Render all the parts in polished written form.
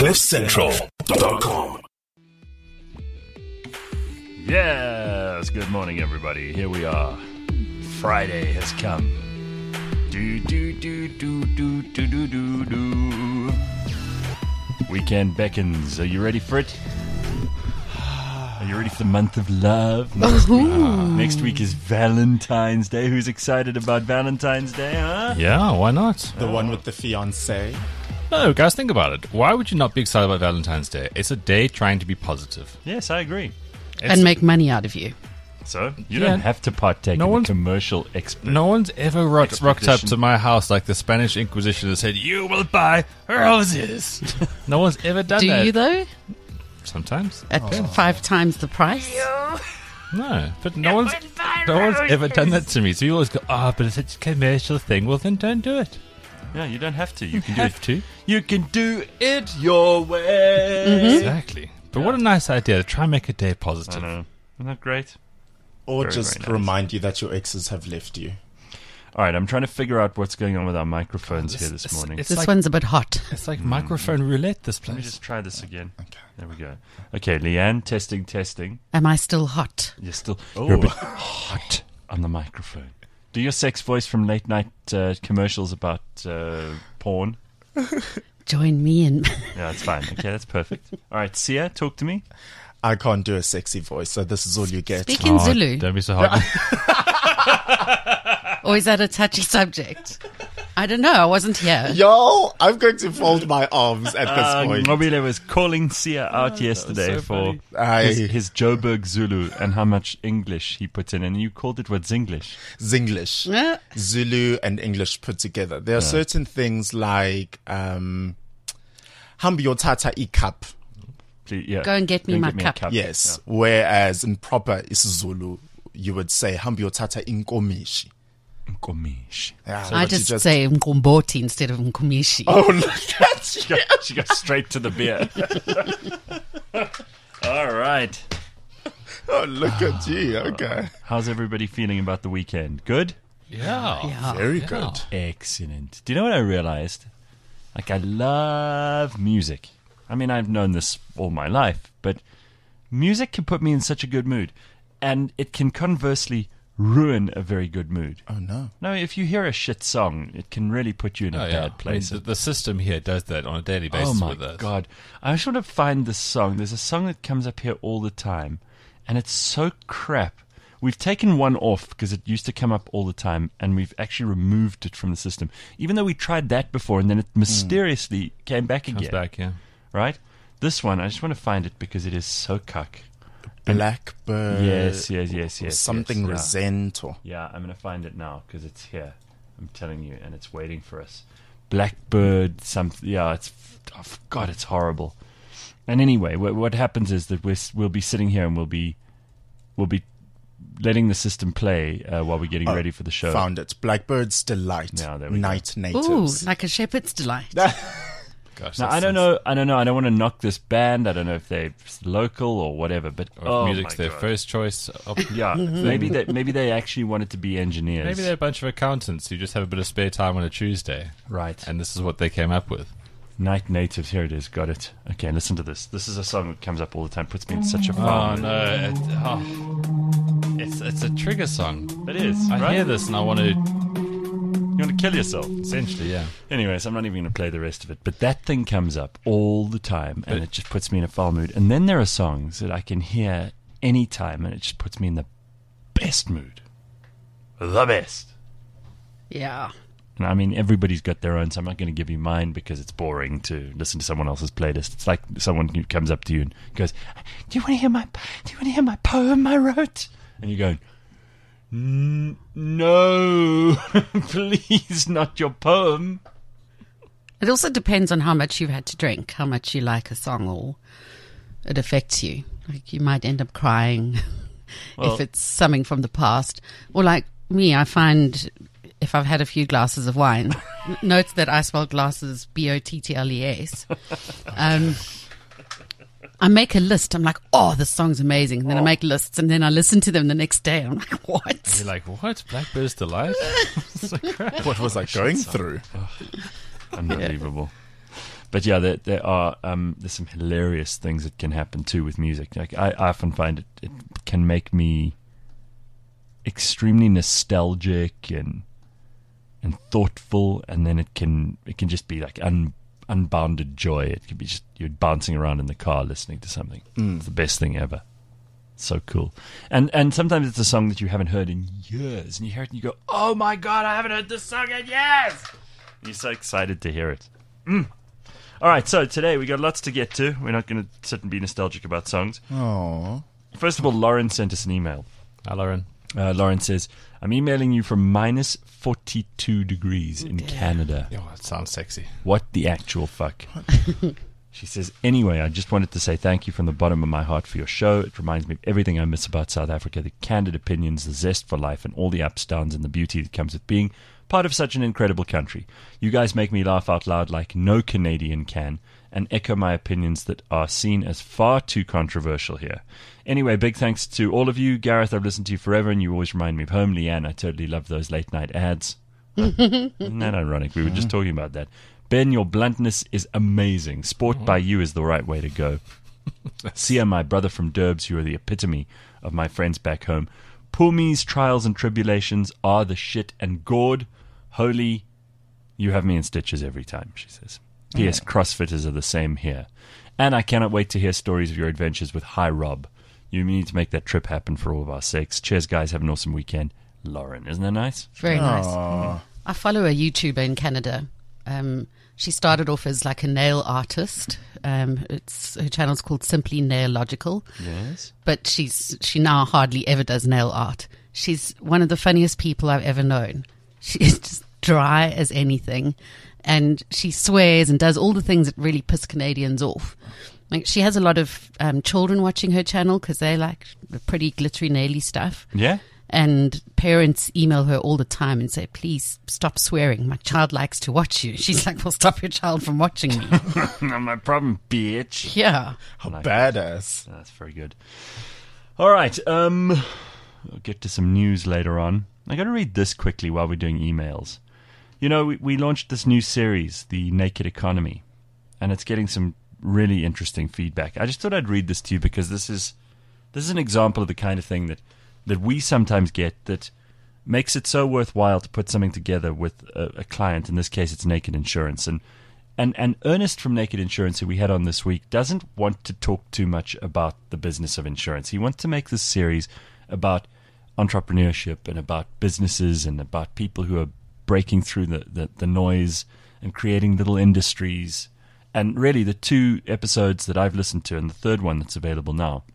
CliffCentral.com. Yes, good morning, everybody. Here we are. Friday has come. Weekend beckons. Are you ready for it? Are you ready for the month of love? Next week is Valentine's Day. Who's excited about Valentine's Day, huh? Yeah, why not? The one with the fiancé. No, guys, think about it. Why would you not be excited about Valentine's Day? It's a day trying to be positive. Yes, I agree. And make money out of you. So, you don't have to partake in a commercial expert. No one's ever rocked up to my house like the Spanish Inquisition and said, "You will buy roses." No one's ever done that. Do you, though? Sometimes. At 5 times the price? No, but no one's ever done that to me. So you always go, but it's a commercial thing. Well, then don't do it. Yeah, you don't have to. You can do have it to. You can do it your way. Mm-hmm. Exactly. But what a nice idea to try and make a day I positive. know. Isn't that great? Or Very, just very nice. remind you that your exes have left you. All right, I'm trying to figure out what's going on with our microphones here this morning. It's This like, one's a bit hot. it's like microphone roulette, this Let me place. just try this again. Okay. There we go. Okay, Leanne, testing. Am I still hot? You're still you're a bit hot on the microphone. Do your sex voice from late night commercials about porn. Join me in. Yeah, that's fine. Okay, that's perfect. All right, Sia, talk to me. I can't do a sexy voice, so this is all you get. Speak in Zulu. Don't be so hard. Or is that a touchy subject? I don't know. I wasn't here. Yo, I'm going to fold my arms at this point. Mobile was calling Sia out yesterday so for his Joburg Zulu and how much English he put in. And you called it what's English? Zinglish. Yeah. Zulu and English put together. There are certain things like Hambi Tata I cup. Please, yeah. Go and get me Go my a cup. Yes. Whereas in proper isiZulu, you would say Hambi Tata inkomishi. Nkomishi. Yeah, I but you just say Mkomboti instead of Mkomishi. Oh, look at you. She goes straight to the beer. All right. Oh, look at you. Okay. How's everybody feeling about the weekend? Good? Yeah. Yeah. Very good. Excellent. Do you know what I realized? Like, I love music. I mean, I've known this all my life, but music can put me in such a good mood. And it can conversely ruin a very good mood. Oh, no. No, if you hear a shit song, it can really put you in a bad place. I mean, the system here does that on a daily basis Oh my with us. God. I just want to find this song. There's a song that comes up here all the time, and it's so crap. We've taken one off because it used to come up all the time, and we've actually removed it from the system. Even though we tried that before, and then it mysteriously came back Comes again. back, yeah. Right? This one, I just want to find it because it is so cuck. Blackbird. Yes. Or something yes, yeah. resent or. Yeah, I'm going to find it now because it's here. I'm telling you, and it's waiting for us. Blackbird, something. Yeah, it's. Oh, God, it's horrible. And anyway, what happens is that we'll be sitting here and we'll be letting the system play while we're getting ready for the show. Found it. Blackbird's Delight. Yeah, there we go. Night Ooh, Natives. like a shepherd's delight. Gosh, Now, that I don't sounds- know. I don't want to knock this band. I don't know if they're local or whatever. But Or if music's my their God. first choice. Yeah, maybe they actually wanted to be engineers. Maybe they're a bunch of accountants who just have a bit of spare time on a Tuesday. right. And this is what they came up with. Night Natives. Here it is. Got it. Okay, listen to this. This is a song that comes up all the time. Puts me in such a Oh, fun. no. It's a trigger song. It is. I right? hear this and I want to... You want to kill yourself. Essentially, yeah. Anyways, I'm not even going to play the rest of it. But that thing comes up all the time, and it just puts me in a foul mood. And then there are songs that I can hear any time, and it just puts me in the best mood. The best. Yeah. And I mean, everybody's got their own, so I'm not going to give you mine because it's boring to listen to someone else's playlist. It's like someone who comes up to you and goes, "Do you want to hear my poem I wrote?" And you're going, "No, please, not your poem." It also depends on how much you've had to drink, how much you like a song, or it affects you. Like, you might end up crying Well- if it's something from the past. Or like me, I find if I've had a few glasses of wine, note that I spell glasses Bottles. I make a list. I'm like, oh, this song's amazing. And then I make lists, and then I listen to them the next day. I'm like, what? You're like, what? Blackbird's Delight? What was I going through? Unbelievable. But yeah, there are there's some hilarious things that can happen too with music. Like I often find it can make me extremely nostalgic and thoughtful, and then it can just be like unbounded joy. It can be just you're bouncing around in the car listening to something. It's the best thing ever. So cool. And sometimes it's a song that you haven't heard in years, and you hear it and you go, oh my God, I haven't heard this song in years. And you're so excited to hear it. All right, so today we got lots to get to. We're not going to sit and be nostalgic about songs. Oh. First of all, Lauren sent us an email. Hi, Lauren. Lauren says, I'm emailing you from minus 42 degrees in Canada. Oh, that sounds sexy. What the actual fuck? She says, anyway, I just wanted to say thank you from the bottom of my heart for your show. It reminds me of everything I miss about South Africa, the candid opinions, the zest for life, and all the ups, downs, and the beauty that comes with being part of such an incredible country. You guys make me laugh out loud like no Canadian can, and echo my opinions that are seen as far too controversial here. Anyway, big thanks to all of you. Gareth, I've listened to you forever, and you always remind me of home. Leanne, I totally love those late-night ads. Isn't that ironic? We were just talking about that. Ben, your bluntness is amazing. Sport by you is the right way to go. Sia, my brother from Derbs, you are the epitome of my friends back home. Pulme's trials and tribulations are the shit, and Gord, holy, you have me in stitches every time, she says. P.S. CrossFitters are the same here. And I cannot wait to hear stories of your adventures with Hi Rob. You need to make that trip happen for all of our sakes. Cheers, guys. Have an awesome weekend. Lauren, isn't that nice? Very nice. I follow a YouTuber in Canada. She started off as like a nail artist. Her channel's called Simply Nailogical. Yes. But she now hardly ever does nail art. She's one of the funniest people I've ever known. She's just dry as anything, and she swears and does all the things that really piss Canadians off. Like, she has a lot of children watching her channel because they like the pretty glittery naily stuff. Yeah? And parents email her all the time and say, please stop swearing. My child likes to watch you. She's like, well, stop your child from watching me. Not my problem, bitch. Yeah. How badass. That's very good. All right. I'll get to some news later on. I got to read this quickly while we're doing emails. You know, we launched this new series, The Naked Economy, and it's getting some really interesting feedback. I just thought I'd read this to you because this is an example of the kind of thing that we sometimes get that makes it so worthwhile to put something together with a client. In this case, it's Naked Insurance. And Ernest from Naked Insurance, who we had on this week, doesn't want to talk too much about the business of insurance. He wants to make this series about entrepreneurship and about businesses and about people who are breaking through the noise and creating little industries. And really, the 2 episodes that I've listened to and the 3rd one that's available now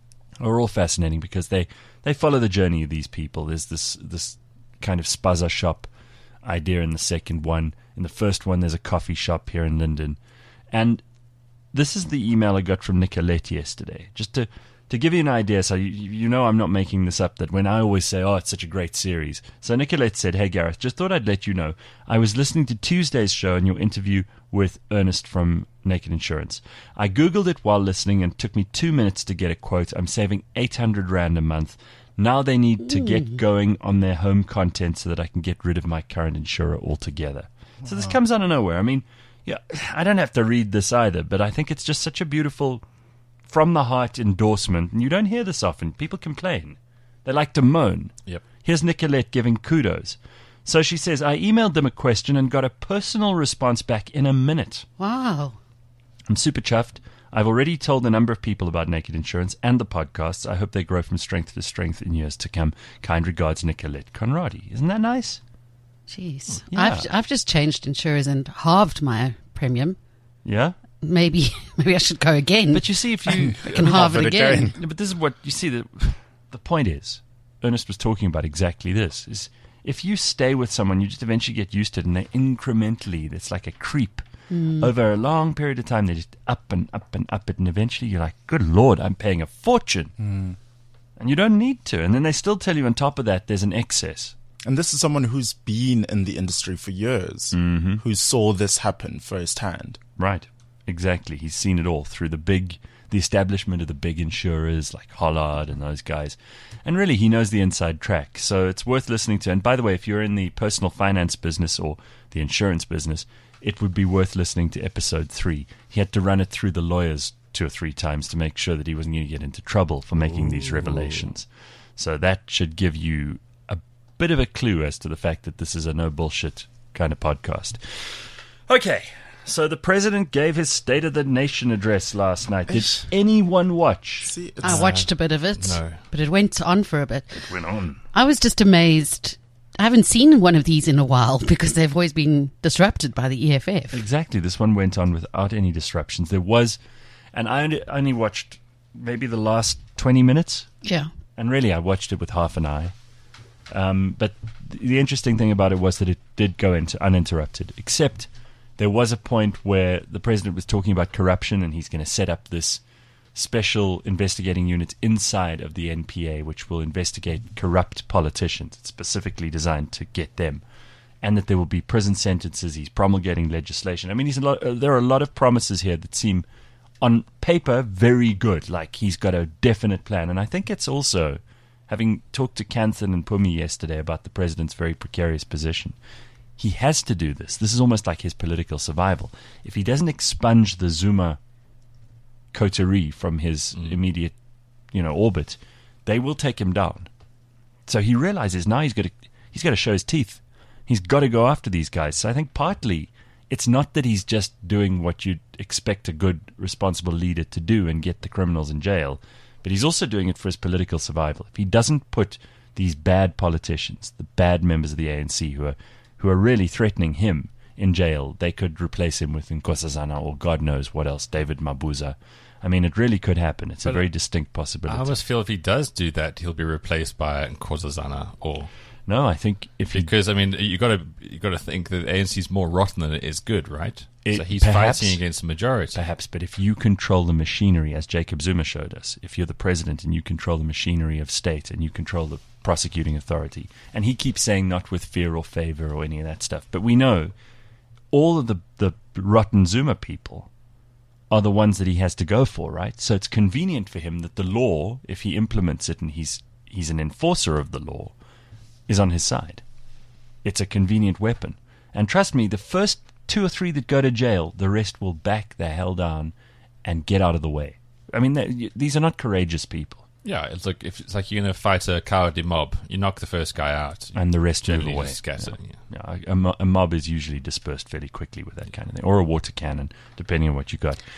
are all fascinating because they follow the journey of these people. There's this kind of spaza shop idea in the 2nd one. In the 1st one, there's a coffee shop here in Linden. And this is the email I got from Nicolette yesterday. Just to give you an idea, so you know I'm not making this up, that when I always say, oh, it's such a great series. So Nicolette said, hey, Gareth, just thought I'd let you know. I was listening to Tuesday's show and your interview with Ernest from Naked Insurance. I Googled it while listening and it took me 2 minutes to get a quote. I'm saving 800 Rand a month. Now they need to get going on their home content so that I can get rid of my current insurer altogether. So this comes out of nowhere. I mean, yeah, I don't have to read this either, but I think it's just such a beautiful from the heart endorsement, and you don't hear this often. People complain. They like to moan. Yep. Here's Nicolette giving kudos. So she says, I emailed them a question and got a personal response back in a minute. Wow. I'm super chuffed. I've already told a number of people about Naked Insurance and the podcasts. I hope they grow from strength to strength in years to come. Kind regards, Nicolette Conradi. Isn't that nice? Jeez. Yeah. I've just changed insurers and halved my premium. Yeah? Maybe I should go again. But you see, if you... I can halve it again. Yeah, but this is what you see. The point is, Ernest was talking about exactly this. Is if you stay with someone, you just eventually get used to it, and they incrementally, it's like a creep. Over a long period of time, they just up and up and up it, and eventually you're like, good Lord, I'm paying a fortune. And you don't need to. And then they still tell you on top of that, there's an excess. And this is someone who's been in the industry for years, who saw this happen firsthand. Right. Exactly. He's seen it all through the establishment of the big insurers like Hollard and those guys. And really, he knows the inside track. So it's worth listening to. And by the way, if you're in the personal finance business or the insurance business, it would be worth listening to episode 3. He had to run it through the lawyers 2 or 3 times to make sure that he wasn't going to get into trouble for making these revelations. So that should give you a bit of a clue as to the fact that this is a no bullshit kind of podcast. Okay, so the president gave his State of the Nation address last night. Did anyone watch? See, I watched a bit of it, No. but it went on for a bit. It went on. I was just amazed. I haven't seen one of these in a while because they've always been disrupted by the EFF. Exactly. This one went on without any disruptions. There was, and I only watched maybe the last 20 minutes. Yeah. And really, I watched it with half an eye. But the interesting thing about it was that it did go into uninterrupted, except there was a point where the president was talking about corruption and he's going to set up this special investigating unit inside of the NPA which will investigate corrupt politicians. It's specifically designed to get them. And that there will be prison sentences. He's promulgating legislation. I mean, there are a lot of promises here that seem, on paper, very good. Like he's got a definite plan. And I think it's also, having talked to Kanthan and Pumi yesterday about the president's very precarious position, he has to do this. This is almost like his political survival. If he doesn't expunge the Zuma coterie from his immediate, orbit, they will take him down. So he realizes now he's got to show his teeth. He's got to go after these guys. So I think partly it's not that he's just doing what you'd expect a good, responsible leader to do and get the criminals in jail, but he's also doing it for his political survival. If he doesn't put these bad politicians, the bad members of the ANC who are really threatening him in jail, they could replace him with Nkosazana or God knows what else, David Mabuza. I mean, it really could happen. It's a very distinct possibility. I almost feel if he does do that, he'll be replaced by Nkosazana or... No, I think because I mean you got to think that ANC is more rotten than it is good, right? So he's perhaps, fighting against the majority. Perhaps, but if you control the machinery, as Jacob Zuma showed us, if you're the president and you control the machinery of state and you control the prosecuting authority, and he keeps saying not with fear or favor or any of that stuff, but we know all of the rotten Zuma people are the ones that he has to go for, right? So it's convenient for him that the law, if he implements it and he's an enforcer of the law, is on his side. It's a convenient weapon. And trust me, the first 2 or 3 that go to jail, the rest will back the hell down and get out of the way. I mean, these are not courageous people. Yeah, it's like you're going to fight a cowardly mob. You knock the first guy out, and the rest move away. Scatter. Yeah. A mob is usually dispersed fairly quickly with that kind of thing, or a water cannon, depending on what you got.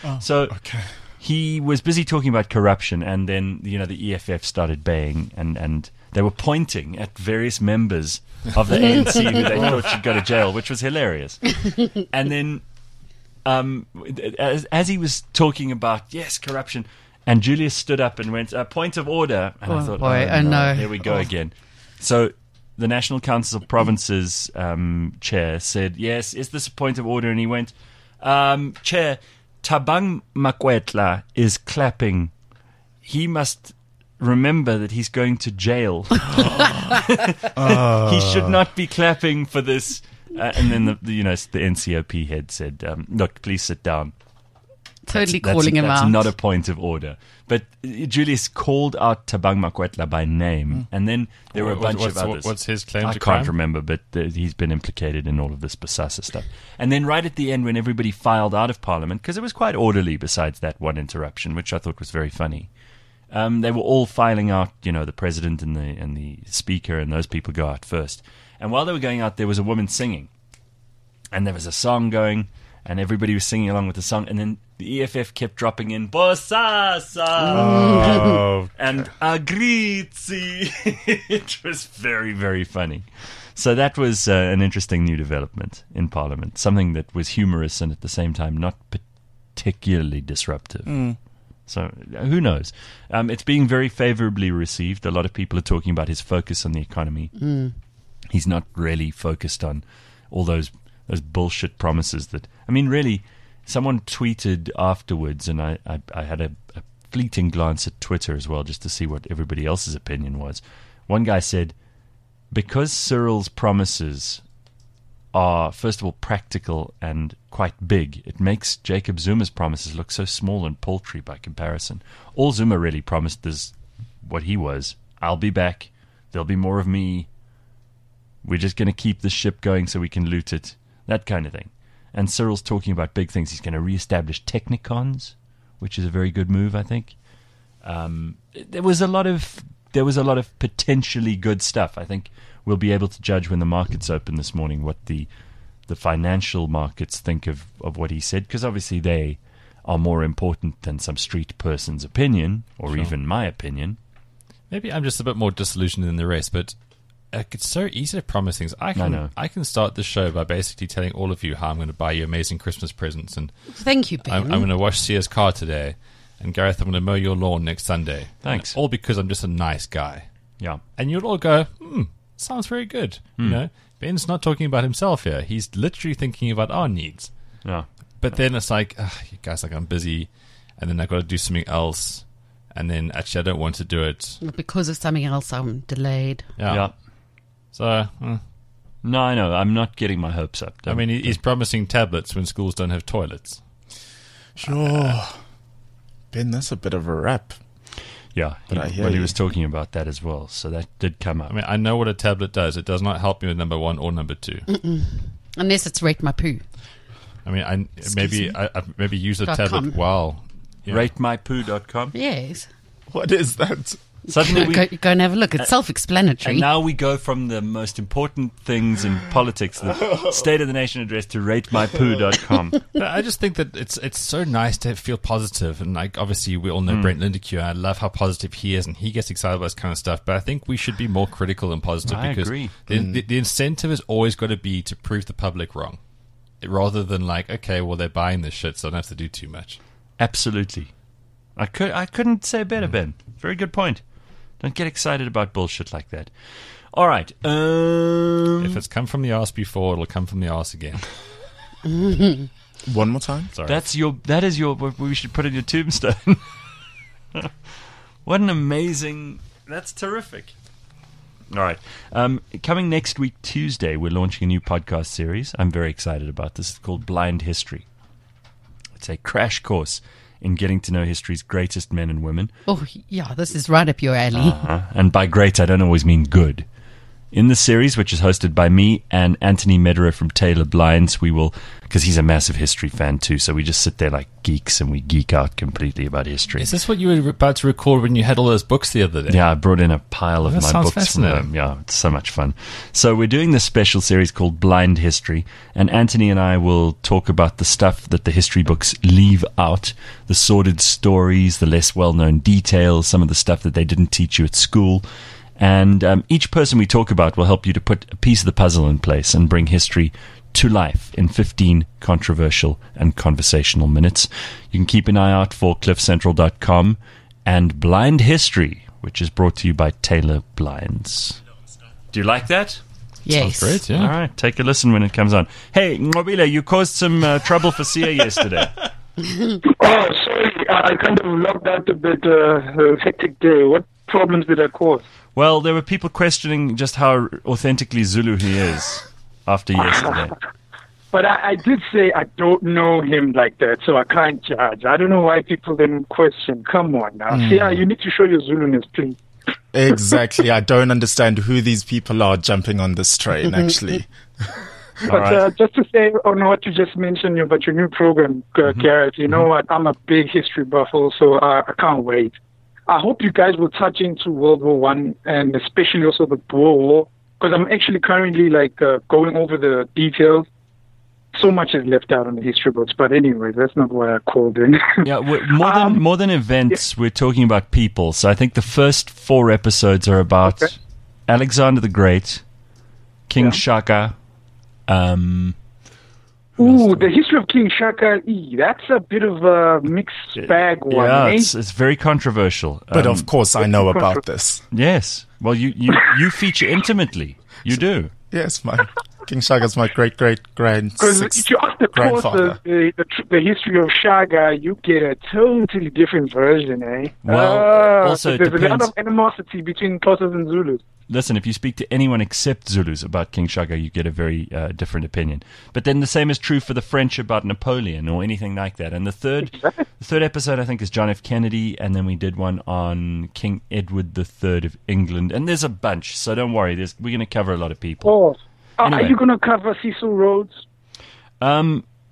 He was busy talking about corruption, and then the EFF started baying, and they were pointing at various members of the ANC who they thought should go to jail, which was hilarious. And then, as he was talking about corruption. And Julius stood up and went, point of order. And I thought, no, here we go again. So the National Council of Provinces chair said, yes, is this a point of order? And he went, Chair, Thabang Makwetla is clapping. He must remember that he's going to jail. He should not be clapping for this. And then the NCOP head said, look, please sit down. Totally calling him out. That's not a point of order. But Julius called out Thabang Makwetla by name, and then there were a bunch of others. What's his claim to crime? I can't remember, but he's been implicated in all of this Bosasa stuff. And then right at the end, when everybody filed out of Parliament, because it was quite orderly besides that one interruption, which I thought was very funny, they were all filing out, the president and the speaker, and those people go out first. And while they were going out, there was a woman singing. And there was a song going, and everybody was singing along with the song, and then the EFF kept dropping in Bosasa and Agrizi. It was very, very funny. So that was an interesting new development in Parliament, something that was humorous and at the same time not particularly disruptive. So who knows? It's being very favorably received. A lot of people are talking about his focus on the economy. He's not really focused on all those bullshit promises that, really, someone tweeted afterwards, and I had a fleeting glance at Twitter as well, just to see what everybody else's opinion was. One guy said, because Cyril's promises are, first of all, practical and quite big, it makes Jacob Zuma's promises look so small and paltry by comparison. All Zuma really promised is what he was. I'll be back. There'll be more of me. We're just going to keep the ship going so we can loot it. That kind of thing. and Cyril's talking about big things. He's going to reestablish Technicons, which is a very good move, I think. There was a lot of potentially good stuff. I think we'll be able to judge when the markets open this morning what the financial markets think of what he said, because obviously they are more important than some street person's opinion or even my opinion. Maybe I'm just a bit more disillusioned than the rest, but it's so easy to promise things. I can start the show by basically telling all of you how I'm going to buy you amazing Christmas presents, and thank you, Ben. I'm going to wash Sia's car today, and Gareth, I'm going to mow your lawn next Sunday. Thanks. All because I'm just a nice guy. Yeah. And you'll all go, sounds very good. You know, Ben's not talking about himself here. He's literally thinking about our needs. Yeah. But then it's like, you guys, like, I'm busy, and then I've got to do something else, and then actually I don't want to do it. Because of something else, I'm delayed. Yeah. So, No, I know. I'm not getting my hopes up. I mean, he's promising tablets when schools don't have toilets. Sure. Ben, that's a bit of a rap. Yeah, he was talking about that as well, so that did come up. I mean, I know what a tablet does. It does not help me with number 1 or number 2. Unless it's Rate My Poo. I mean, I maybe use a tablet while... RateMyPoo.com. Yes. What is that? Suddenly go and have a look. It's self-explanatory. And now we go from the most important things in politics, the State of the Nation address, to RateMyPoo.com. I just think that it's so nice to feel positive, and like obviously we all know Brent Lindeque. I love how positive he is, and he gets excited about this kind of stuff. But I think we should be more critical and positive because agree. The incentive is always got to be to prove the public wrong, rather than like, okay, well they're buying this shit, so I don't have to do too much. Absolutely. I couldn't say better, Ben. Very good point. Don't get excited about bullshit like that. All right. If it's come from the arse before, it'll come from the arse again. One more time? Sorry. That is what we should put in your tombstone. What an amazing... That's terrific. All right. Coming next week, Tuesday, we're launching a new podcast series. I'm very excited about this. It's called Blind History. It's a crash course in getting to know history's greatest men and women. Oh, yeah, this is right up your alley. And by great, I don't always mean good. In the series, which is hosted by me and Anthony Mederer from Taylor Blinds, we will, because he's a massive history fan too, so we just sit there like geeks and we geek out completely about history. Is this what you were about to record when you had all those books the other day? Yeah, I brought in a pile of my books from fascinating. Yeah, it's so much fun. So we're doing this special series called Blind History, and Anthony and I will talk about the stuff that the history books leave out, the sordid stories, the less well-known details, some of the stuff that they didn't teach you at school. And each person we talk about will help you to put a piece of the puzzle in place and bring history to life in 15 controversial and conversational minutes. You can keep an eye out for cliffcentral.com and Blind History, which is brought to you by Taylor Blinds. Do you like that? Yes. Sounds great, yeah. All right, take a listen when it comes on. Hey, Ngobile, you caused some trouble for Sia yesterday. Oh, sorry. I kind of logged out a bit. Hectic day. What problems did I cause? Well, there were people questioning just how authentically Zulu he is after yesterday. But I did say I don't know him like that, so I can't judge. I don't know why people didn't question. Come on now. Yeah, you need to show your Zuluness, please. Exactly. I don't understand who these people are jumping on this train, actually. But just to say on what you just mentioned about your new program, Gareth, you know what? I'm a big history buff also. I can't wait. I hope you guys will touch into World War One and especially also the Boer War, because I'm actually currently going over the details. So much is left out on the history books, but anyway, that's not why I called in. Yeah, more than events, we're talking about people. So I think the first 4 episodes are about Alexander the Great, King Shaka. The history of King Shaka. That's a bit of a mixed bag one. Yeah, it's very controversial. But of course, I know about this. Yes. Well, you feature intimately. You do. Yes, King Shaga's my great-great-grand. Because if you ask the course the history of Shaka, you get a totally different version, eh? Well, also there's it depends. a lot of animosity between Xhosas and Zulus. Listen, if you speak to anyone except Zulus about King Shaka, you get a very different opinion. But then the same is true for the French about Napoleon or anything like that. And the third episode, I think, is John F. Kennedy, and then we did one on King Edward III of England. And there's a bunch, so don't worry. We're going to cover a lot of people. Oh, anyway. Are you going to cover Cecil Rhodes?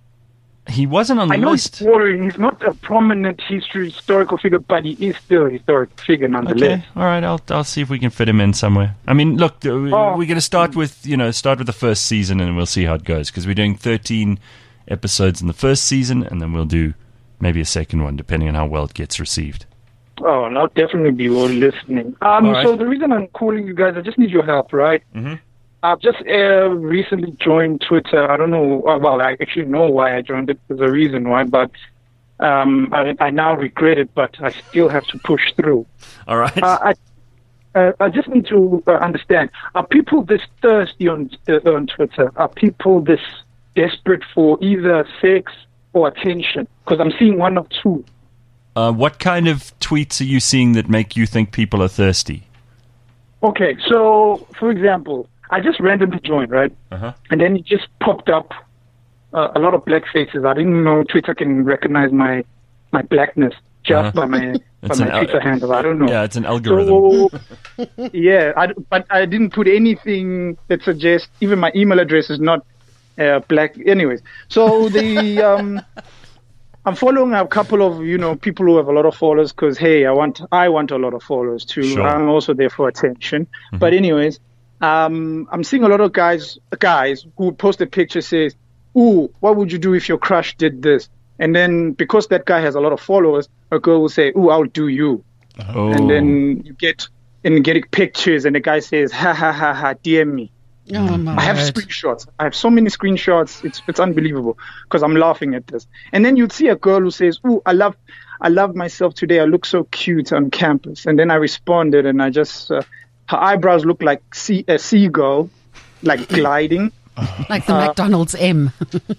He wasn't on the I know list. he's boring. He's not a prominent historical figure, but he is still a historical figure nonetheless. Okay, all right. I'll see if we can fit him in somewhere. I mean, look, we're going to start with the first season, and we'll see how it goes, because we're doing 13 episodes in the first season, and then we'll do maybe a second one, depending on how well it gets received. Oh, and I'll definitely be listening. right. So the reason I'm calling you guys, I just need your help, right? Mm-hmm. I've just recently joined Twitter. I don't know. Well, I actually know why I joined it. There's a reason why, but I now regret it. But I still have to push through. All right. I just need to understand: are people this thirsty on Twitter? Are people this desperate for either sex or attention? Because I'm seeing one of two. What kind of tweets are you seeing that make you think people are thirsty? Okay, so for example, I just randomly joined, right? Uh-huh. And then it just popped up a lot of black faces. I didn't know Twitter can recognize my blackness just by my Twitter handle. I don't know. Yeah, it's an algorithm. So, yeah, but I didn't put anything that suggests even my email address is not black. Anyways, so the I'm following a couple of people who have a lot of followers because hey, I want a lot of followers too. Sure. I'm also there for attention. Mm-hmm. But anyways, I'm seeing a lot of guys who post a picture says, "Ooh, what would you do if your crush did this?" And then because that guy has a lot of followers, a girl will say, "Ooh, I'll do you." Oh. And then you getting pictures, and the guy says, "Ha ha ha ha, DM me." Oh, my I have word. screenshots. I have so many screenshots. It's unbelievable because I'm laughing at this. And then you'd see a girl who says, "Ooh, I love myself today. I look so cute on campus." And then I responded, and I just her eyebrows look like a seagull, like gliding. Like the McDonald's M.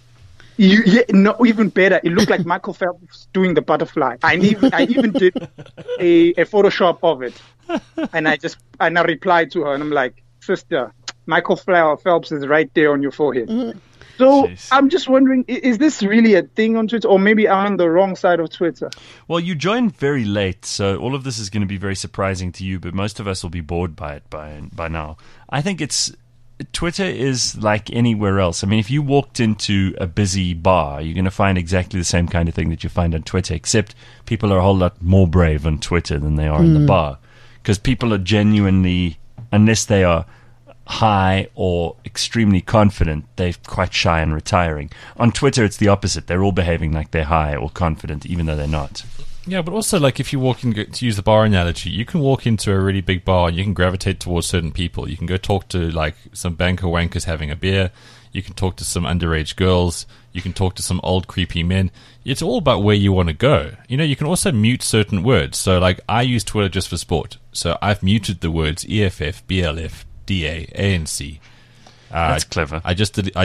Even better. It looked like Michael Phelps doing the butterfly. I even did a Photoshop of it, and I replied to her, and I'm like, "Sister, Michael Phelps is right there on your forehead." Mm-hmm. So Jeez. I'm just wondering, is this really a thing on Twitter, or maybe I'm on the wrong side of Twitter? Well, you joined very late, so all of this is going to be very surprising to you, but most of us will be bored by it by now. I think Twitter is like anywhere else. I mean, if you walked into a busy bar, you're going to find exactly the same kind of thing that you find on Twitter, except people are a whole lot more brave on Twitter than they are in the bar. Because people are genuinely, unless they are high or extremely confident, they're quite shy and retiring. On Twitter, it's the opposite. They're all behaving like they're high or confident, even though they're not. Yeah, but also, like, if you walk in, to use the bar analogy, you can walk into a really big bar and you can gravitate towards certain people. You can go talk to, like, some banker wankers having a beer. You can talk to some underage girls. You can talk to some old creepy men. It's all about where you want to go. You can also mute certain words. So, like, I use Twitter just for sport. So I've muted the words EFF, BLF, DA, ANC. That's clever. I just put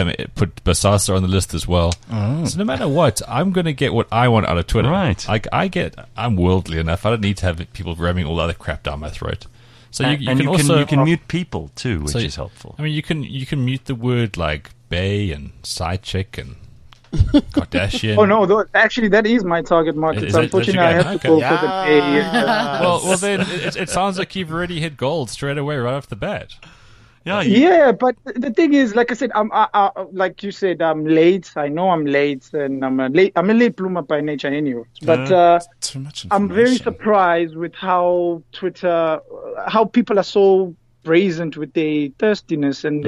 Basasa on the list as well. Oh. So no matter what, I'm going to get what I want out of Twitter. Right. Like I'm worldly enough. I don't need to have people ramming all the other crap down my throat. So you can mute people too, which is helpful. I mean, you can mute the word like bae and side chick and Kardashian. Oh no, actually that is my target market. Unfortunately, I have to go for the bae. Well, then it sounds like you've already hit gold straight away right off the bat. Yeah, but the thing is, like I said, like you said, I'm late. I know I'm late, and I'm a late bloomer by nature anyway. But too much information. I'm very surprised with how people are so brazen with their thirstiness, and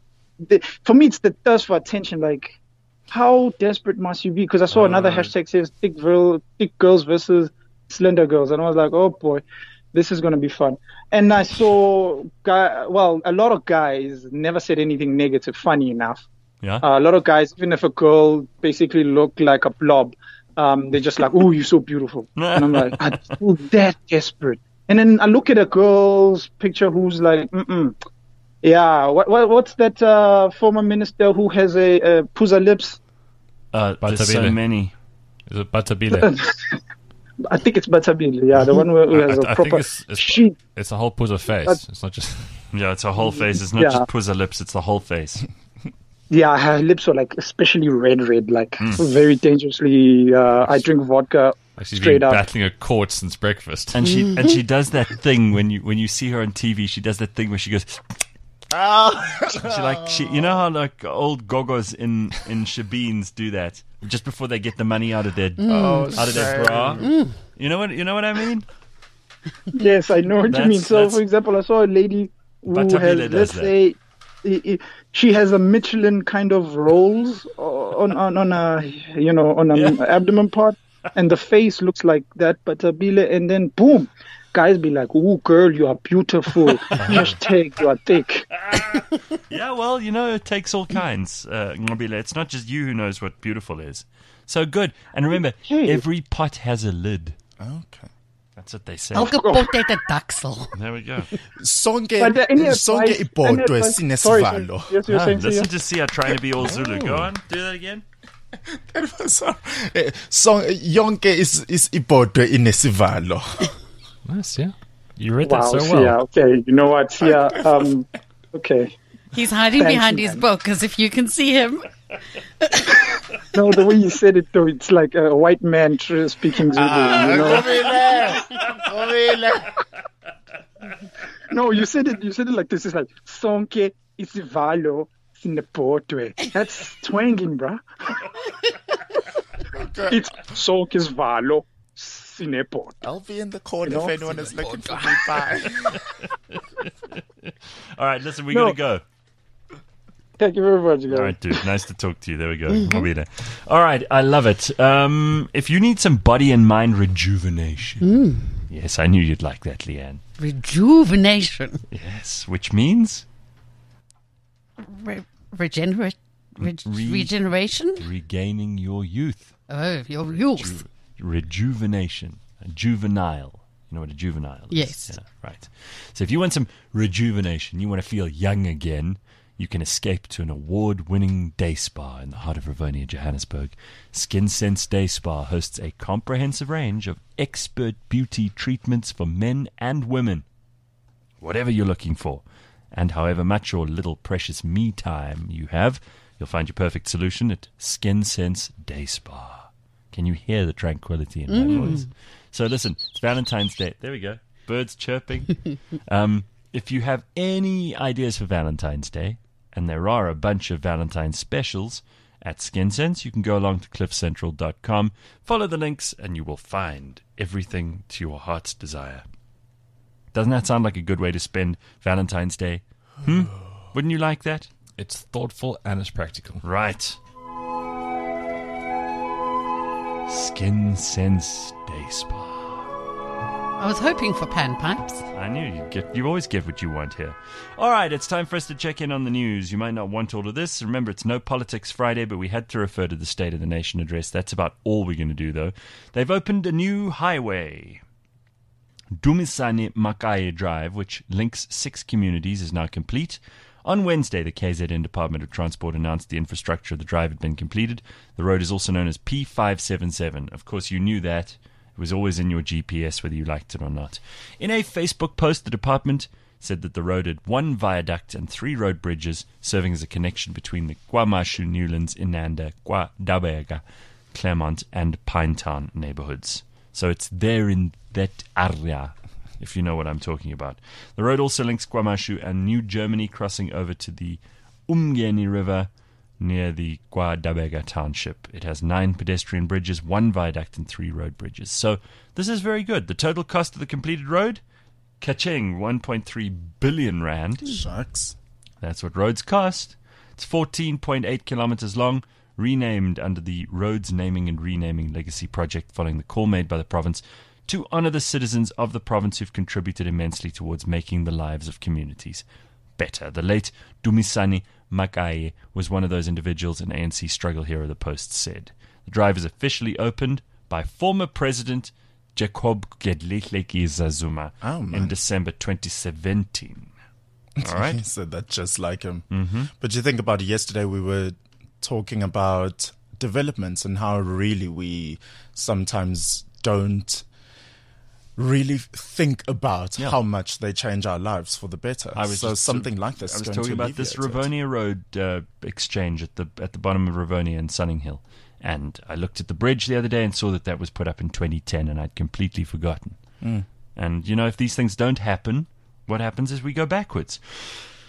for me, it's the thirst for attention. Like, how desperate must you be? Because I saw another hashtag says thick girls versus slender girls, and I was like, oh boy. This is going to be fun. And I saw, a lot of guys never said anything negative, funny enough. Yeah. A lot of guys, even if a girl basically looked like a blob, they're just like, "Ooh, you're so beautiful." And I'm like, I'm that desperate. And then I look at a girl's picture who's like, yeah, what's that former minister who has a Puza lips? There's so many. Is it Batabile? I think it's Batabile, yeah, the one who has a proper sheet. It's a whole Puza face. It's not just... Yeah, it's a whole face. It's not just Puza lips, it's the whole face. Yeah, her lips are like especially red, like very dangerously. I drink vodka she's straight been up. battling a court since breakfast. And she does that thing when you see her on TV. She does that thing where she goes. You know how like old gogos in Shabeens do that. just before they get the money out of their bra. You know what I mean? Yes, I know what you mean. So, for example, I saw a lady who has, let's say, she has a Michelin kind of rolls on a abdomen part, and the face looks like that Batabile, and then boom, guys be like, "Ooh, girl, you are beautiful." Hashtag you are thick. Yeah, well, it takes all kinds. Ngobile, it's not just you who knows what beautiful is. So good. And remember, every pot has a lid. Okay. That's what they say. Elke pot het 'n daksel. There we go. Sonke ibhodwe sinesivalo. Yes, you're saying, Listen to Sia trying to be all Zulu. Go on, do that again. Yonke is ibhodwe inesivalo. Nice, yeah. You read that so well. Sia, okay, you know what, Sia? Okay. He's hiding behind his book, as if you can see him. No, the way you said it, though, it's like a white man speaking Zulu. No, you said it like this. It's like sonke isivalo sinepotwe. That's twanging, bruh. It's sonke isivalo sinepotwe. I'll be in the corner if anyone is looking for me. Bye. All right, listen, we gotta go. Thank you very much, guys. All right, dude. Nice to talk to you. There we go. All right, I love it. If you need some body and mind rejuvenation. Yes, I knew you'd like that, Leanne. Rejuvenation. Yes, which means? Regeneration? Regaining your youth. Oh, your youth. Rejuvenation. Juvenile. You know what a juvenile is? Yes. Yeah, right. So if you want some rejuvenation, you want to feel young again, you can escape to an award-winning day spa in the heart of Rivonia, Johannesburg. Skin Sense Day Spa hosts a comprehensive range of expert beauty treatments for men and women. Whatever you're looking for, and however much or little precious me time you have, you'll find your perfect solution at Skin Sense Day Spa. Can you hear the tranquility in my voice? So listen, it's Valentine's Day. There we go. Birds chirping. If you have any ideas for Valentine's Day, and there are a bunch of Valentine's specials at SkinSense, you can go along to cliffcentral.com, follow the links, and you will find everything to your heart's desire. Doesn't that sound like a good way to spend Valentine's Day? Wouldn't you like that? It's thoughtful and it's practical. Right. Skin Sense Day Spa. I was hoping for panpipes. I knew you always get what you want here. All right, it's time for us to check in on the news. You might not want all of this. Remember, it's No Politics Friday, but we had to refer to the State of the Nation address. That's about all we're going to do, though. They've opened a new highway. Dumisani Makai Drive, which links 6 communities, is now complete. On Wednesday, the KZN Department of Transport announced the infrastructure of the drive had been completed. The road is also known as P577. Of course, you knew that. It was always in your GPS, whether you liked it or not. In a Facebook post, the department said that the road had 1 viaduct and 3 road bridges, serving as a connection between the KwaMashu, Newlands, Inanda, KwaDabega, Claremont, and Pinetown neighborhoods. So it's there in that area, if you know what I'm talking about. The road also links KwaMashu and New Germany, crossing over to the Umgeni River near the KwaDabega township. It has 9 pedestrian bridges, 1 viaduct, and 3 road bridges. So this is very good. The total cost of the completed road? Kaching, 1.3 billion rand. Shucks. That's what roads cost. It's 14.8 kilometers long, renamed under the Roads Naming and Renaming Legacy Project, following the call made by the province to honor the citizens of the province who've contributed immensely towards making the lives of communities better. The late Dumisani Makai was one of those individuals, an ANC struggle hero, the Post said. The drive is officially opened by former President Jacob Gedleyihleki Zuma in December 2017. All right? He said that just like him. Mm-hmm. But you think about it, yesterday we were talking about developments and how really we sometimes don't really think about how much they change our lives for the better. Something like this. I was talking about this Rivonia Road exchange at the bottom of Rivonia and Sunning Hill, and I looked at the bridge the other day and saw that was put up in 2010, and I'd completely forgotten. And if these things don't happen, what happens is we go backwards.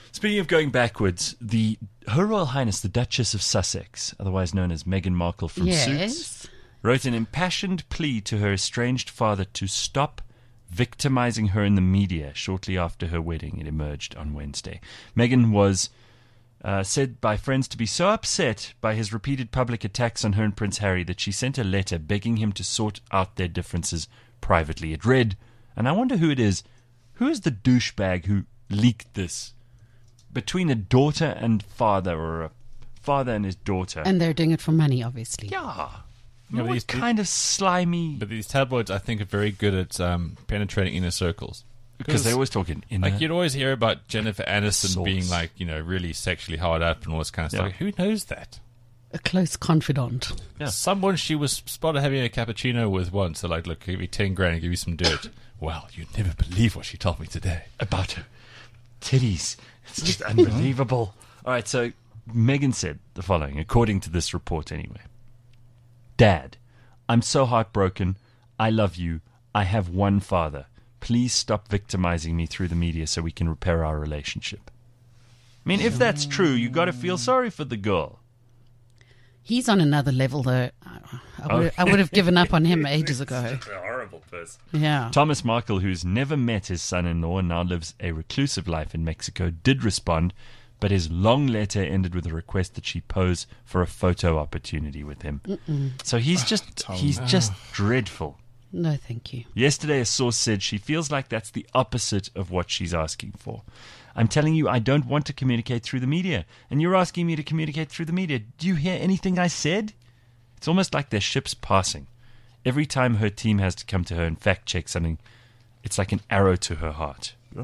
Speaking of going backwards, Her Royal Highness the Duchess of Sussex, otherwise known as Meghan Markle from Suits, wrote an impassioned plea to her estranged father to stop victimizing her in the media shortly after her wedding. It emerged on Wednesday. Meghan was said by friends to be so upset by his repeated public attacks on her and Prince Harry that she sent a letter begging him to sort out their differences privately. It read, and I wonder who it is. Who is the douchebag who leaked this? Between a daughter and father, or a father and his daughter. And they're doing it for money, obviously. Yeah. What kind of slimy... But these tabloids, I think, are very good at penetrating inner circles. Because they always talk in inner... Like, you'd always hear about Jennifer Aniston being, like, really sexually hard up and all this kind of stuff. Like, who knows that? A close confidant. Yeah. Someone she was spotted having a cappuccino with once. So, like, look, give me 10 grand and give you some dirt. Well, you'd never believe what she told me today. About her titties. It's just unbelievable. All right, so Meghan said the following, according to this report anyway. Dad, I'm so heartbroken. I love you. I have one father. Please stop victimizing me through the media so we can repair our relationship. I mean, if that's true, you got to feel sorry for the girl. He's on another level, though. I would have given up on him ages ago. Such a horrible person. Yeah. Thomas Markle, who's never met his son-in-law and now lives a reclusive life in Mexico, did respond, but his long letter ended with a request that she pose for a photo opportunity with him. So he's just dreadful. No, thank you. Yesterday, a source said she feels like that's the opposite of what she's asking for. I'm telling you, I don't want to communicate through the media, and you're asking me to communicate through the media. Do you hear anything I said? It's almost like their ship's passing. Every time her team has to come to her and fact-check something, it's like an arrow to her heart. Yeah.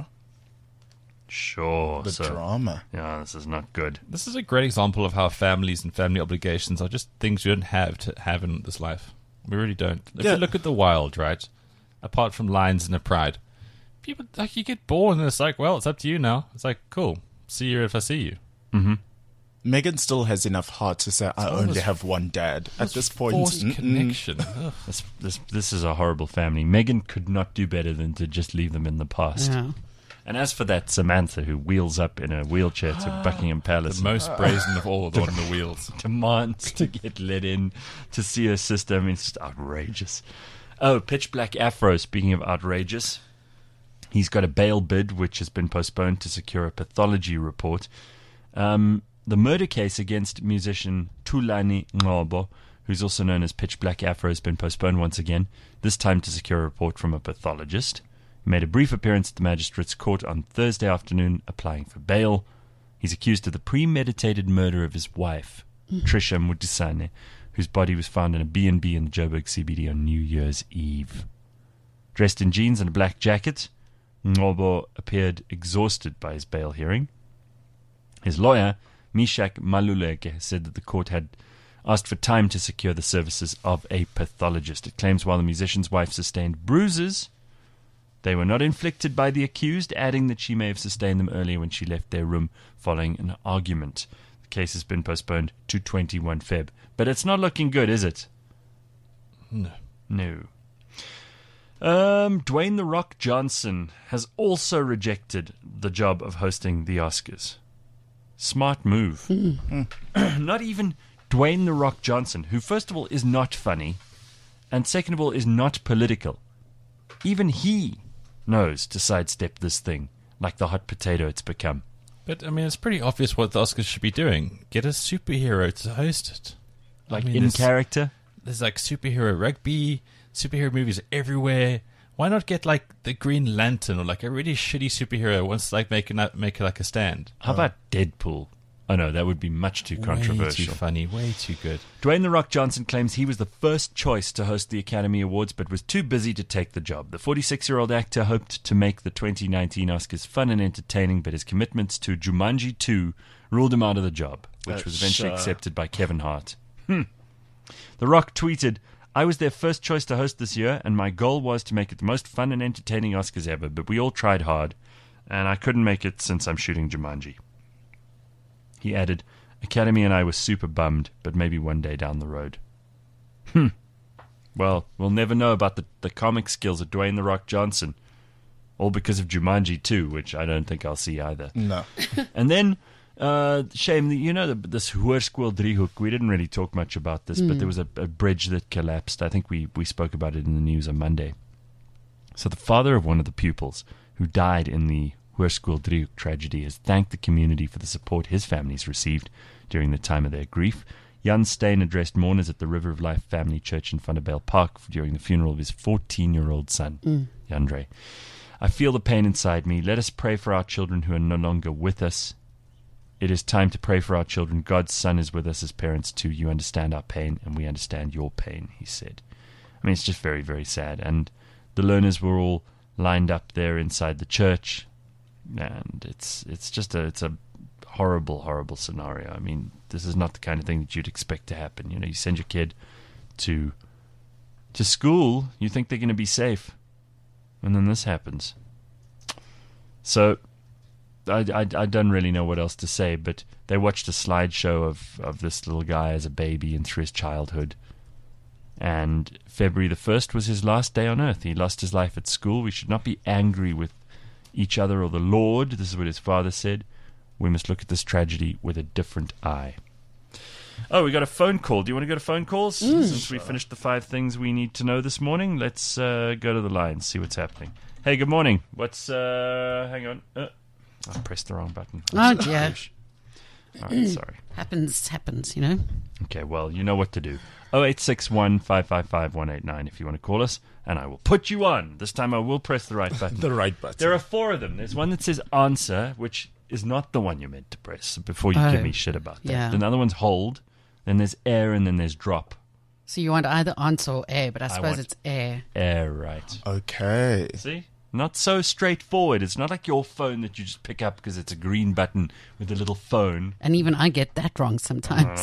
Sure. The drama. Yeah, this is not good. This is a great example of how families and family obligations are just things you don't have to have in this life. We really don't. If you look at the wild, right? Apart from lions and a pride, people, like, you get bored and it's like, well, it's up to you now. It's like, cool. See you if I see you. Mm-hmm. Meghan still has enough heart to say, I only have one dad. At this point, forced connection. This is a horrible family. Meghan could not do better than to just leave them in the past. Yeah. And as for that Samantha who wheels up in a wheelchair to Buckingham Palace, The most brazen of all, the one on the wheels. demands to get let in to see her sister. I mean, it's just outrageous. Oh, Pitch Black Afro, speaking of outrageous, he's got a bail bid which has been postponed to secure a pathology report. The murder case against musician Thulani Ngcobo, who's also known as Pitch Black Afro, has been postponed once again, this time to secure a report from a pathologist. He made a brief appearance at the magistrate's court on Thursday afternoon, applying for bail. He's accused of the premeditated murder of his wife, Trisha Mutisane, whose body was found in a B&B in the Joburg CBD on New Year's Eve. Dressed in jeans and a black jacket, Ngcobo appeared exhausted by his bail hearing. His lawyer, Mishak Maluleke, said that the court had asked for time to secure the services of a pathologist. It claims while the musician's wife sustained bruises, they were not inflicted by the accused, adding that she may have sustained them earlier when she left their room following an argument. The case has been postponed to 21 Feb. But it's not looking good, is it? No. Dwayne "The Rock" Johnson has also rejected the job of hosting the Oscars. Smart move. Not even Dwayne "The Rock" Johnson, who first of all is not funny, and second of all is not political. Even he knows to sidestep this thing like the hot potato it's become. But, I mean, it's pretty obvious what the Oscars should be doing. Get a superhero to host it. Like, in character? There's, like, superhero rugby, superhero movies everywhere. Why not get, like, the Green Lantern or, like, a really shitty superhero wants to, like, make like, a stand? How about Deadpool? Oh, no, that would be much too controversial. Way too funny, way too good. Dwayne "The Rock" Johnson claims he was the first choice to host the Academy Awards, but was too busy to take the job. The 46-year-old actor hoped to make the 2019 Oscars fun and entertaining, but his commitments to Jumanji 2 ruled him out of the job, which was eventually accepted by Kevin Hart. The Rock tweeted, "I was their first choice to host this year, and my goal was to make it the most fun and entertaining Oscars ever, but we all tried hard, and I couldn't make it since I'm shooting Jumanji." He added, "Academy and I were super bummed, but maybe one day down the road." Well, we'll never know about the comic skills of Dwayne "The Rock" Johnson. all because of Jumanji 2, which I don't think I'll see either. No. And then, shame, this Hoërskool Driehoek, we didn't really talk much about this, but there was a bridge that collapsed. I think we spoke about it in the news on Monday. So the father of one of the pupils who died in the Hoërskool Driehoek tragedy has thanked the community for the support his families received during the time of their grief. Jan Steyn addressed mourners at the River of Life Family Church in Vanderbijl Park during the funeral of his 14-year-old son, Jandre. I feel the pain inside me. Let us pray for our children who are no longer with us. It is time to pray for our children. God's Son is with us as parents too. You understand our pain, and we understand your pain, he said. I mean, it's just very, very sad. And the learners were all lined up there inside the church, and it's a horrible, horrible scenario. I mean, this is not the kind of thing that you'd expect to happen. You know, you send your kid to school, you think they're going to be safe, and then this happens. So I don't really know what else to say, but they watched a slideshow of this little guy as a baby and through his childhood. And February the 1st was his last day on earth. He lost his life at school. We should not be angry with each other or the Lord. This is what his father said. We must look at this tragedy with a different eye. Oh, we got a phone call. Do you want to go to phone calls? Since we finished the 5 things we need to know this morning, let's go to the line, see what's happening. Hey, good morning. Hang on. I pressed the wrong button. Oh, dear. All right, sorry. Happens, you know. Okay, well, you know what to do. 0861 555 189 if you want to call us, and I will put you on. This time I will press the right button. The right button. There are 4 of them. There's one that says answer, which is not the one you're meant to press before you give me shit about that. Yeah. Another one's hold, then there's air, and then there's drop. So you want either answer or air, but I suppose it's air. Air, right. Okay. See? Not so straightforward. It's not like your phone that you just pick up because it's a green button with a little phone. And even I get that wrong sometimes.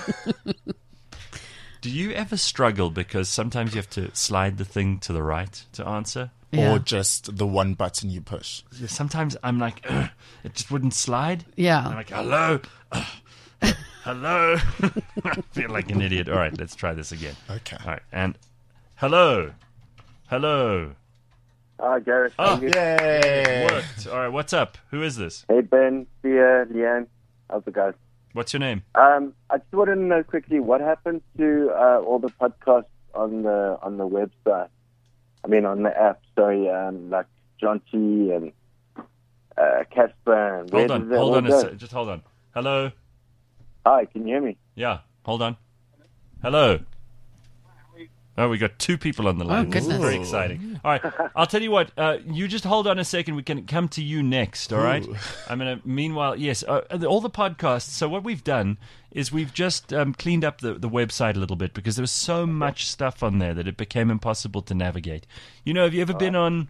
Do you ever struggle because sometimes you have to slide the thing to the right to answer? Yeah. Or just the one button you push. Sometimes I'm like, it just wouldn't slide. Yeah. I'm like, hello. Hello. I feel like an idiot. All right, let's try this again. Okay. All right, and hello. Hello. Hi, Gareth. Oh, Yay. it worked. All right, what's up? Who is this? Hey, Ben, Thea, Leanne. How's it going? What's your name? I just wanted to know quickly what happened to all the podcasts on the website. I mean, on the app. Sorry, like John T and Casper. Hold on a sec. Just hold on. Hello. Hi, can you hear me? Yeah, hold on. Hello. Oh, we got 2 people on the line. Oh, goodness. Very exciting. All right, I'll tell you what. You just hold on a second. We can come to you next, all right? I'm going to, meanwhile, yes, all the podcasts. So what we've done is we've just cleaned up the website a little bit because there was so much stuff on there that it became impossible to navigate. You know, have you ever been on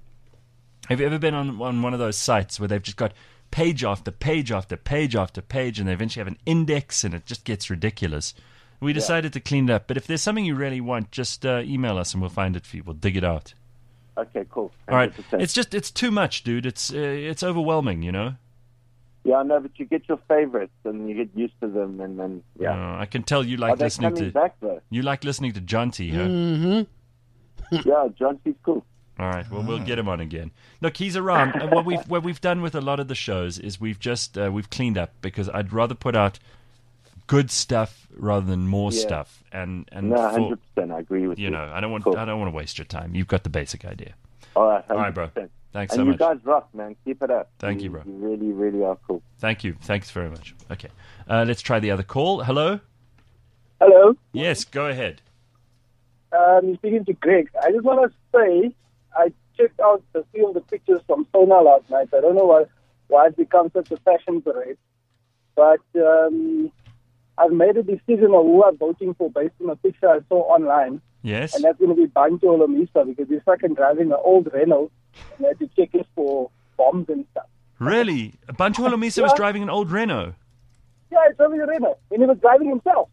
one of those sites where they've just got page after page after page after page and they eventually have an index and it just gets ridiculous? We decided to clean it up, but if there's something you really want, just email us and we'll find it for you. We'll dig it out. Okay, cool. 100%. All right. It's too much, dude. It's overwhelming, you know? Yeah, I know, but you get your favorites and you get used to them, and then, I can tell you like listening to... back, though? You like listening to John T, huh? Mm-hmm. Yeah, John T's cool. All right, well, we'll get him on again. Look, he's around. And what we've done with a lot of the shows is we've just we've cleaned up because I'd rather put out good stuff rather than more stuff. And no, 100%, I agree with you. You know, I don't want to waste your time. You've got the basic idea. All right, 100%. All right, bro. Thanks and so you much. guys rock, man. Keep it up. Thank you, bro. You really, really are cool. Thank you. Thanks very much. Okay, let's try the other call. Hello. Hello. Yes, go ahead. You're speaking to Greg. I just want to say I checked out a few of the pictures from Sona last night. I don't know why it's become such a fashion parade, but I've made a decision of who I'm voting for based on a picture I saw online. Yes. And that's going to be Bancho Holomisa because he's fucking driving an old Renault and I had to check it for bombs and stuff. Really? Bancho Holomisa was driving an old Renault? Yeah, he's driving a Renault and he was driving himself.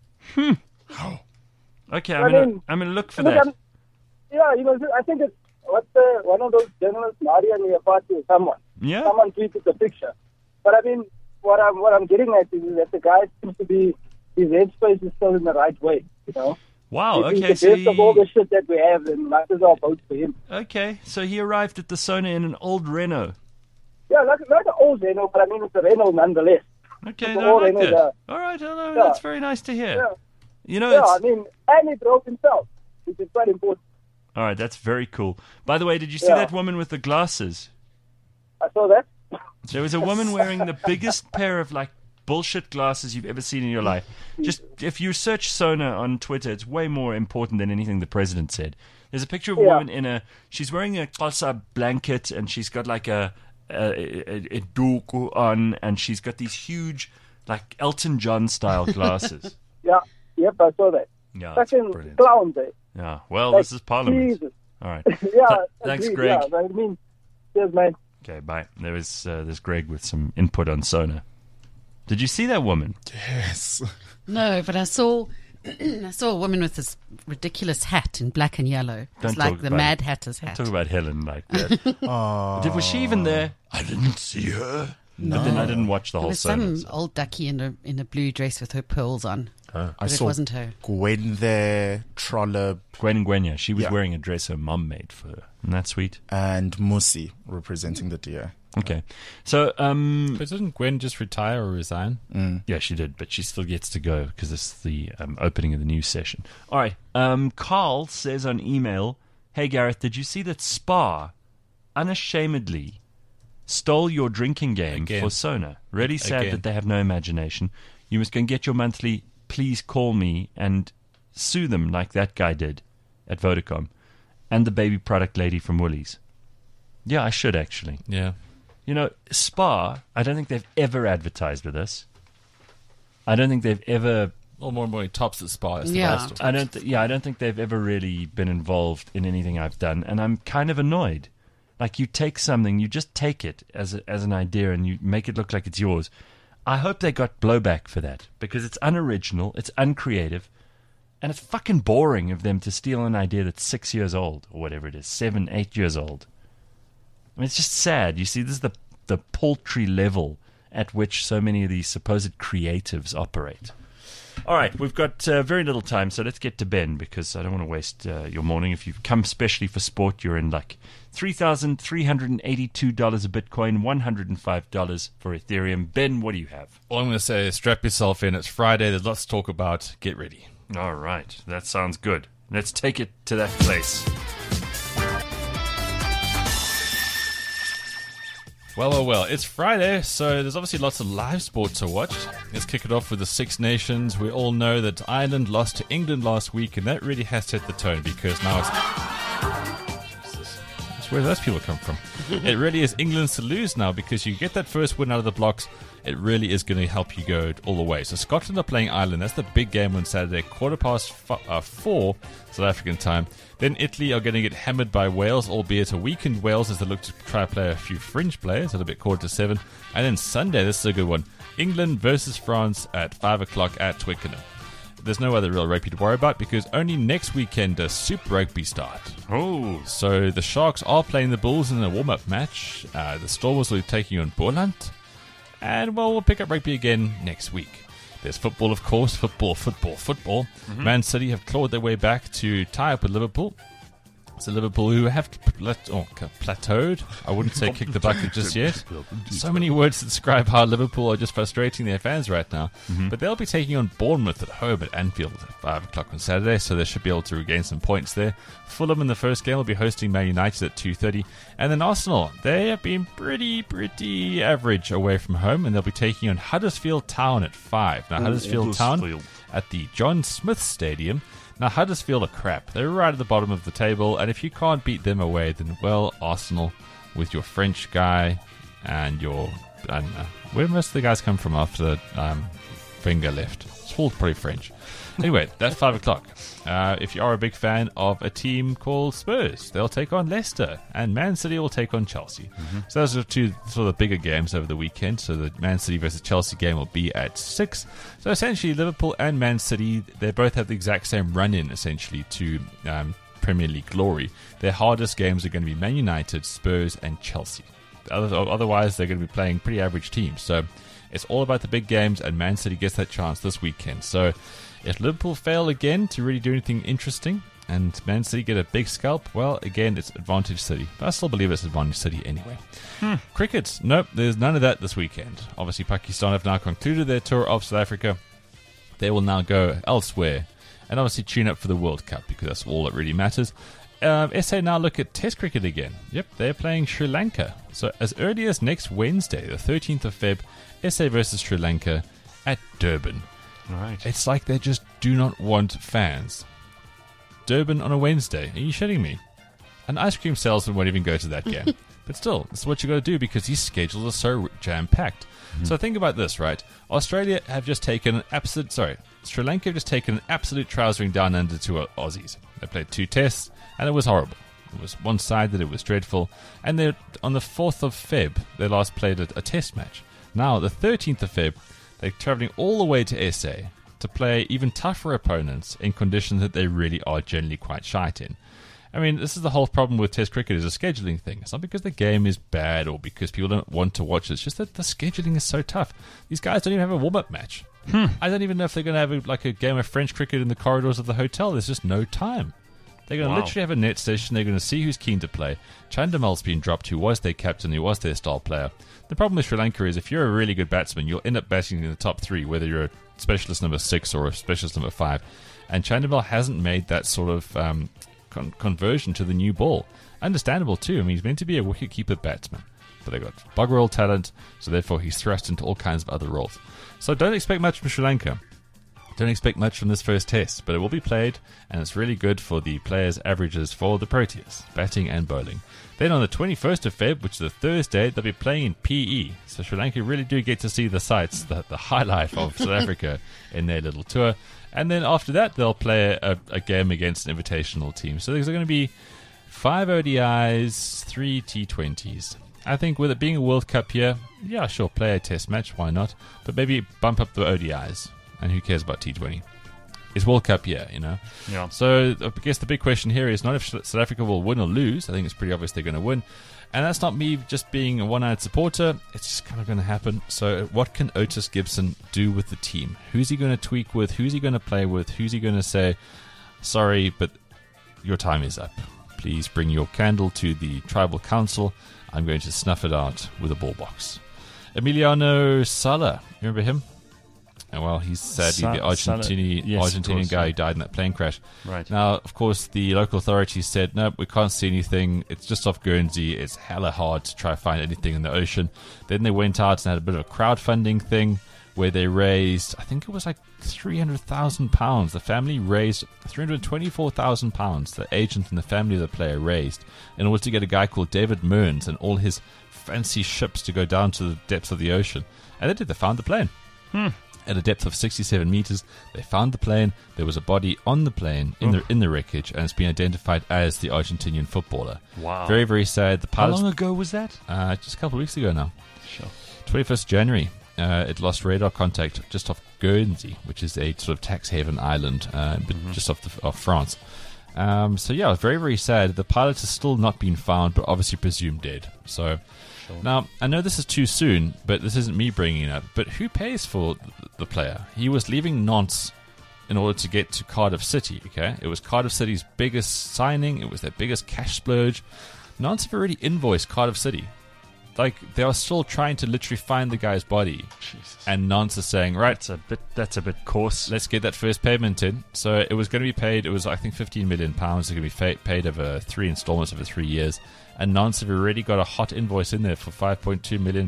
Okay, I'm gonna look for that. I think it's one of those journalists, Maria Niapati or someone. Yeah. Someone tweeted the picture. But I mean, what I'm getting at is that the guy seems to be, his headspace is still in the right way, you know. Wow, If he's okay, the so best of all the shit that we have, then might as well vote for him. okay, so he arrived at the Sona in an old Renault. Yeah, like an old Renault, but I mean it's a Renault nonetheless. Okay, It's no, I all like Renault, that. All right, hello, Yeah. that's very nice to hear. Yeah. You know, Yeah, it's, I mean, and he drove himself, which is quite important. all right, that's very cool. By the way, did you see Yeah. that woman with the glasses? I saw that. There was a woman wearing the biggest pair of like bullshit glasses you've ever seen in your life. Just if you search Sona on Twitter, it's way more important than anything the president said. There's a picture of a Yeah. woman she's wearing a Xhosa blanket and she's got like a duku on and she's got these huge like Elton John style glasses. Yeah, yep, I saw that. Yeah, that's Fucking brilliant. clown there. Yeah, well, Like, this is Parliament. Jesus. All right. Yeah, Thanks, agreed, Greg. Yeah, I mean, cheers, man. Okay, bye. There's Greg with some input on Sona. Did you see that woman? Yes. No, but I saw a woman with this ridiculous hat in black and yellow. Don't It's like talk the about Mad it. Hatter's hat. Talk about Helen like that. Was she even there? I didn't see her. No. But then I didn't watch the There whole was some Sona. old ducky in a blue dress with her pearls on. I But it saw wasn't her. Gwen there, Trollop, Gwen Gwenya. She was Yeah. wearing a dress her mum made for her. Isn't that sweet? and Musi representing the deer. Okay. So, But didn't Gwen just retire or resign? yeah, she did, but she still gets to go because it's the opening of the new session. All right. Carl says on email, "Hey Gareth, did you see that Spa unashamedly stole your drinking game Again. for Sona? Really sad Again. that they have no imagination. You must go and get your monthly. Please call me and sue them like that guy did at Vodacom and the baby product lady from Woolies." Yeah, I should actually. Yeah. You know, Spa, I don't think they've ever advertised with us. I don't think they've ever. Well, more and more he tops at Spa. That's the Yeah. best. I don't think they've ever really been involved in anything I've done, and I'm kind of annoyed. Like, you take something, you just take it as an idea, and you make it look like it's yours. I hope they got blowback for that because it's unoriginal, it's uncreative, and it's fucking boring of them to steal an idea that's 6 years old or whatever it is, 7, 8 years old. I mean, it's just sad. You see, this is the paltry level at which so many of these supposed creatives operate. All right, we've got very little time, so let's get to Ben because I don't want to waste your morning. If you've come specially for sport, you're in luck. $3,382 a Bitcoin, $105 for Ethereum. Ben, what do you have? All I'm going to say is strap yourself in. It's Friday. There's lots to talk about. Get ready. All right, that sounds good. Let's take it to that place. Well. It's Friday, so there's obviously lots of live sport to watch. Let's kick it off with the Six Nations. We all know that Ireland lost to England last week, and that really has set the tone because now it's where those people come from. It really is England's to lose now because you get that first win out of the blocks. It really is going to help you go all the way. So Scotland are playing Ireland. That's the big game on Saturday, 4:15 South African time. Then Italy are going to get hammered by Wales, albeit a weakened Wales as they look to try to play a few fringe players at a bit 7:15. And then Sunday, this is a good one. England versus France at 5 o'clock at Twickenham. There's no other real rugby to worry about because only next weekend does Super Rugby start. Oh, So the Sharks are playing the Bulls in a warm-up match. The Stormers will be taking on Boland. And, well, we'll pick up rugby again next week. There's football, of course. Football. Man City have clawed their way back to tie up with Liverpool. So Liverpool, who have plateaued. I wouldn't say kick the bucket just yet. So many words to describe how Liverpool are just frustrating their fans right now. But they'll be taking on Bournemouth at home at Anfield at 5 o'clock on Saturday, so they should be able to regain some points there. Fulham in the first game will be hosting Man United at 2:30. And then Arsenal, they have been pretty average away from home, and they'll be taking on Huddersfield Town at 5. Now, Huddersfield Town at the John Smith Stadium. Now, Huddersfield are crap. They're right at the bottom of the table, and if you can't beat them away, then, well, Arsenal, with your French guy and your... I don't know. Where most of the guys come from after Wenger left? It's all probably French. Anyway, that's 5 o'clock. If you are a big fan of a team called Spurs, they'll take on Leicester, and Man City will take on Chelsea. So those are two sort of bigger games over the weekend. So the Man City versus Chelsea game will be at 6. So essentially, Liverpool and Man City, they both have the exact same run-in, essentially, to Premier League glory. Their hardest games are going to be Man United, Spurs, and Chelsea. Otherwise, they're going to be playing pretty average teams. So it's all about the big games, and Man City gets that chance this weekend. So If Liverpool fail again to really do anything interesting and Man City get a big scalp, well, again, it's advantage City. But I still believe it's advantage City anyway. Cricket, nope, there's none of that this weekend. Obviously, Pakistan have now concluded their tour of South Africa. They will now go elsewhere and obviously tune up for the World Cup because that's all that really matters. SA now look at Test cricket again. Yep, they're playing Sri Lanka. So as early as next Wednesday, the 13th of Feb, SA versus Sri Lanka at Durban. Right. It's like they just do not want fans. Durban on a Wednesday. Are you shitting me? An ice cream salesman won't even go to that game. But still, this is what you got to do because these schedules are so jam-packed. So think about this, right? Australia have just taken an absolute... Sorry, Sri Lanka have just taken an absolute trousering down under to Aussies. They played 2 tests, and it was horrible. It was one-sided, it was dreadful. And they're on the 4th of Feb, they last played a test match. Now, the 13th of Feb, they're travelling all the way to SA to play even tougher opponents in conditions that they really are generally quite shite in. I mean, this is the whole problem with Test cricket is a scheduling thing. It's not because the game is bad or because people don't want to watch it. It's just that the scheduling is so tough. These guys don't even have a warm-up match. I don't even know if they're going to have a game of French cricket in the corridors of the hotel. There's just no time. They're going to literally have a net session. They're going to see who's keen to play. Chandimal's been dropped, who was their captain, who was their star player. The problem with Sri Lanka is if you're a really good batsman, you'll end up batting in the top 3, whether you're a specialist number 6 or a specialist number 5. And Chandimal hasn't made that sort of conversion to the new ball. Understandable too. I mean, he's meant to be a wicket-keeper batsman. But they've got bugger all talent, so therefore he's thrust into all kinds of other roles. So don't expect much from Sri Lanka. Don't expect much from this first test, but it will be played, and it's really good for the players' averages for the Proteas, batting and bowling. Then on the 21st of Feb, which is a Thursday, they'll be playing in PE. So Sri Lanka really do get to see the sights, the highlight of South Africa in their little tour. And then after that, they'll play a game against an invitational team. So there's going to be 5 ODIs, 3 T20s. I think with it being a World Cup year, yeah, sure, play a test match, why not? But maybe bump up the ODIs. And who cares about T20? It's World Cup year, you know? Yeah. So I guess the big question here is not if South Africa will win or lose. I think it's pretty obvious they're going to win. And that's not me just being a one-eyed supporter. It's just kind of going to happen. So what can Otis Gibson do with the team? Who's he going to tweak with? Who's he going to play with? Who's he going to say, sorry, but your time is up. Please bring your candle to the tribal council. I'm going to snuff it out with a ball box. Emiliano Sala, you remember him? Well, he's sadly the Argentinian guy who died in that plane crash. Right. Now, of course, the local authorities said, no, we can't see anything. It's just off Guernsey. It's hella hard to try to find anything in the ocean. Then they went out and had a bit of a crowdfunding thing where they raised, I think it was like £300,000. The family raised £324,000. The agent and the family of the player raised in order to get a guy called David Mearns and all his fancy ships to go down to the depths of the ocean. And they did. They found the plane. At a depth of 67 meters, they found the plane. There was a body on the plane in the wreckage, and it's been identified as the Argentinian footballer. Wow. Very, very sad. The How long ago was that? Just a couple of weeks ago now. Sure. 21st January. It lost radar contact just off Guernsey, which is a sort of tax haven island, but just off France. So yeah, very, very sad. The pilot has still not been found, but obviously presumed dead. So now I know this is too soon, but this isn't me bringing it up. But who pays for the player? He was leaving Nantes in order to get to Cardiff City. Okay, it was Cardiff City's biggest signing. It was their biggest cash splurge. Nantes have already invoiced Cardiff City. Like, they are still trying to literally find the guy's body. Jesus. And Nantes is saying, right, That's a bit coarse. let's get that first payment in. So it was going to be paid, it was I think £15 million. It's going to be paid over 3 installments over 3 years. And Nantes have already got a hot invoice in there for £5.2 million.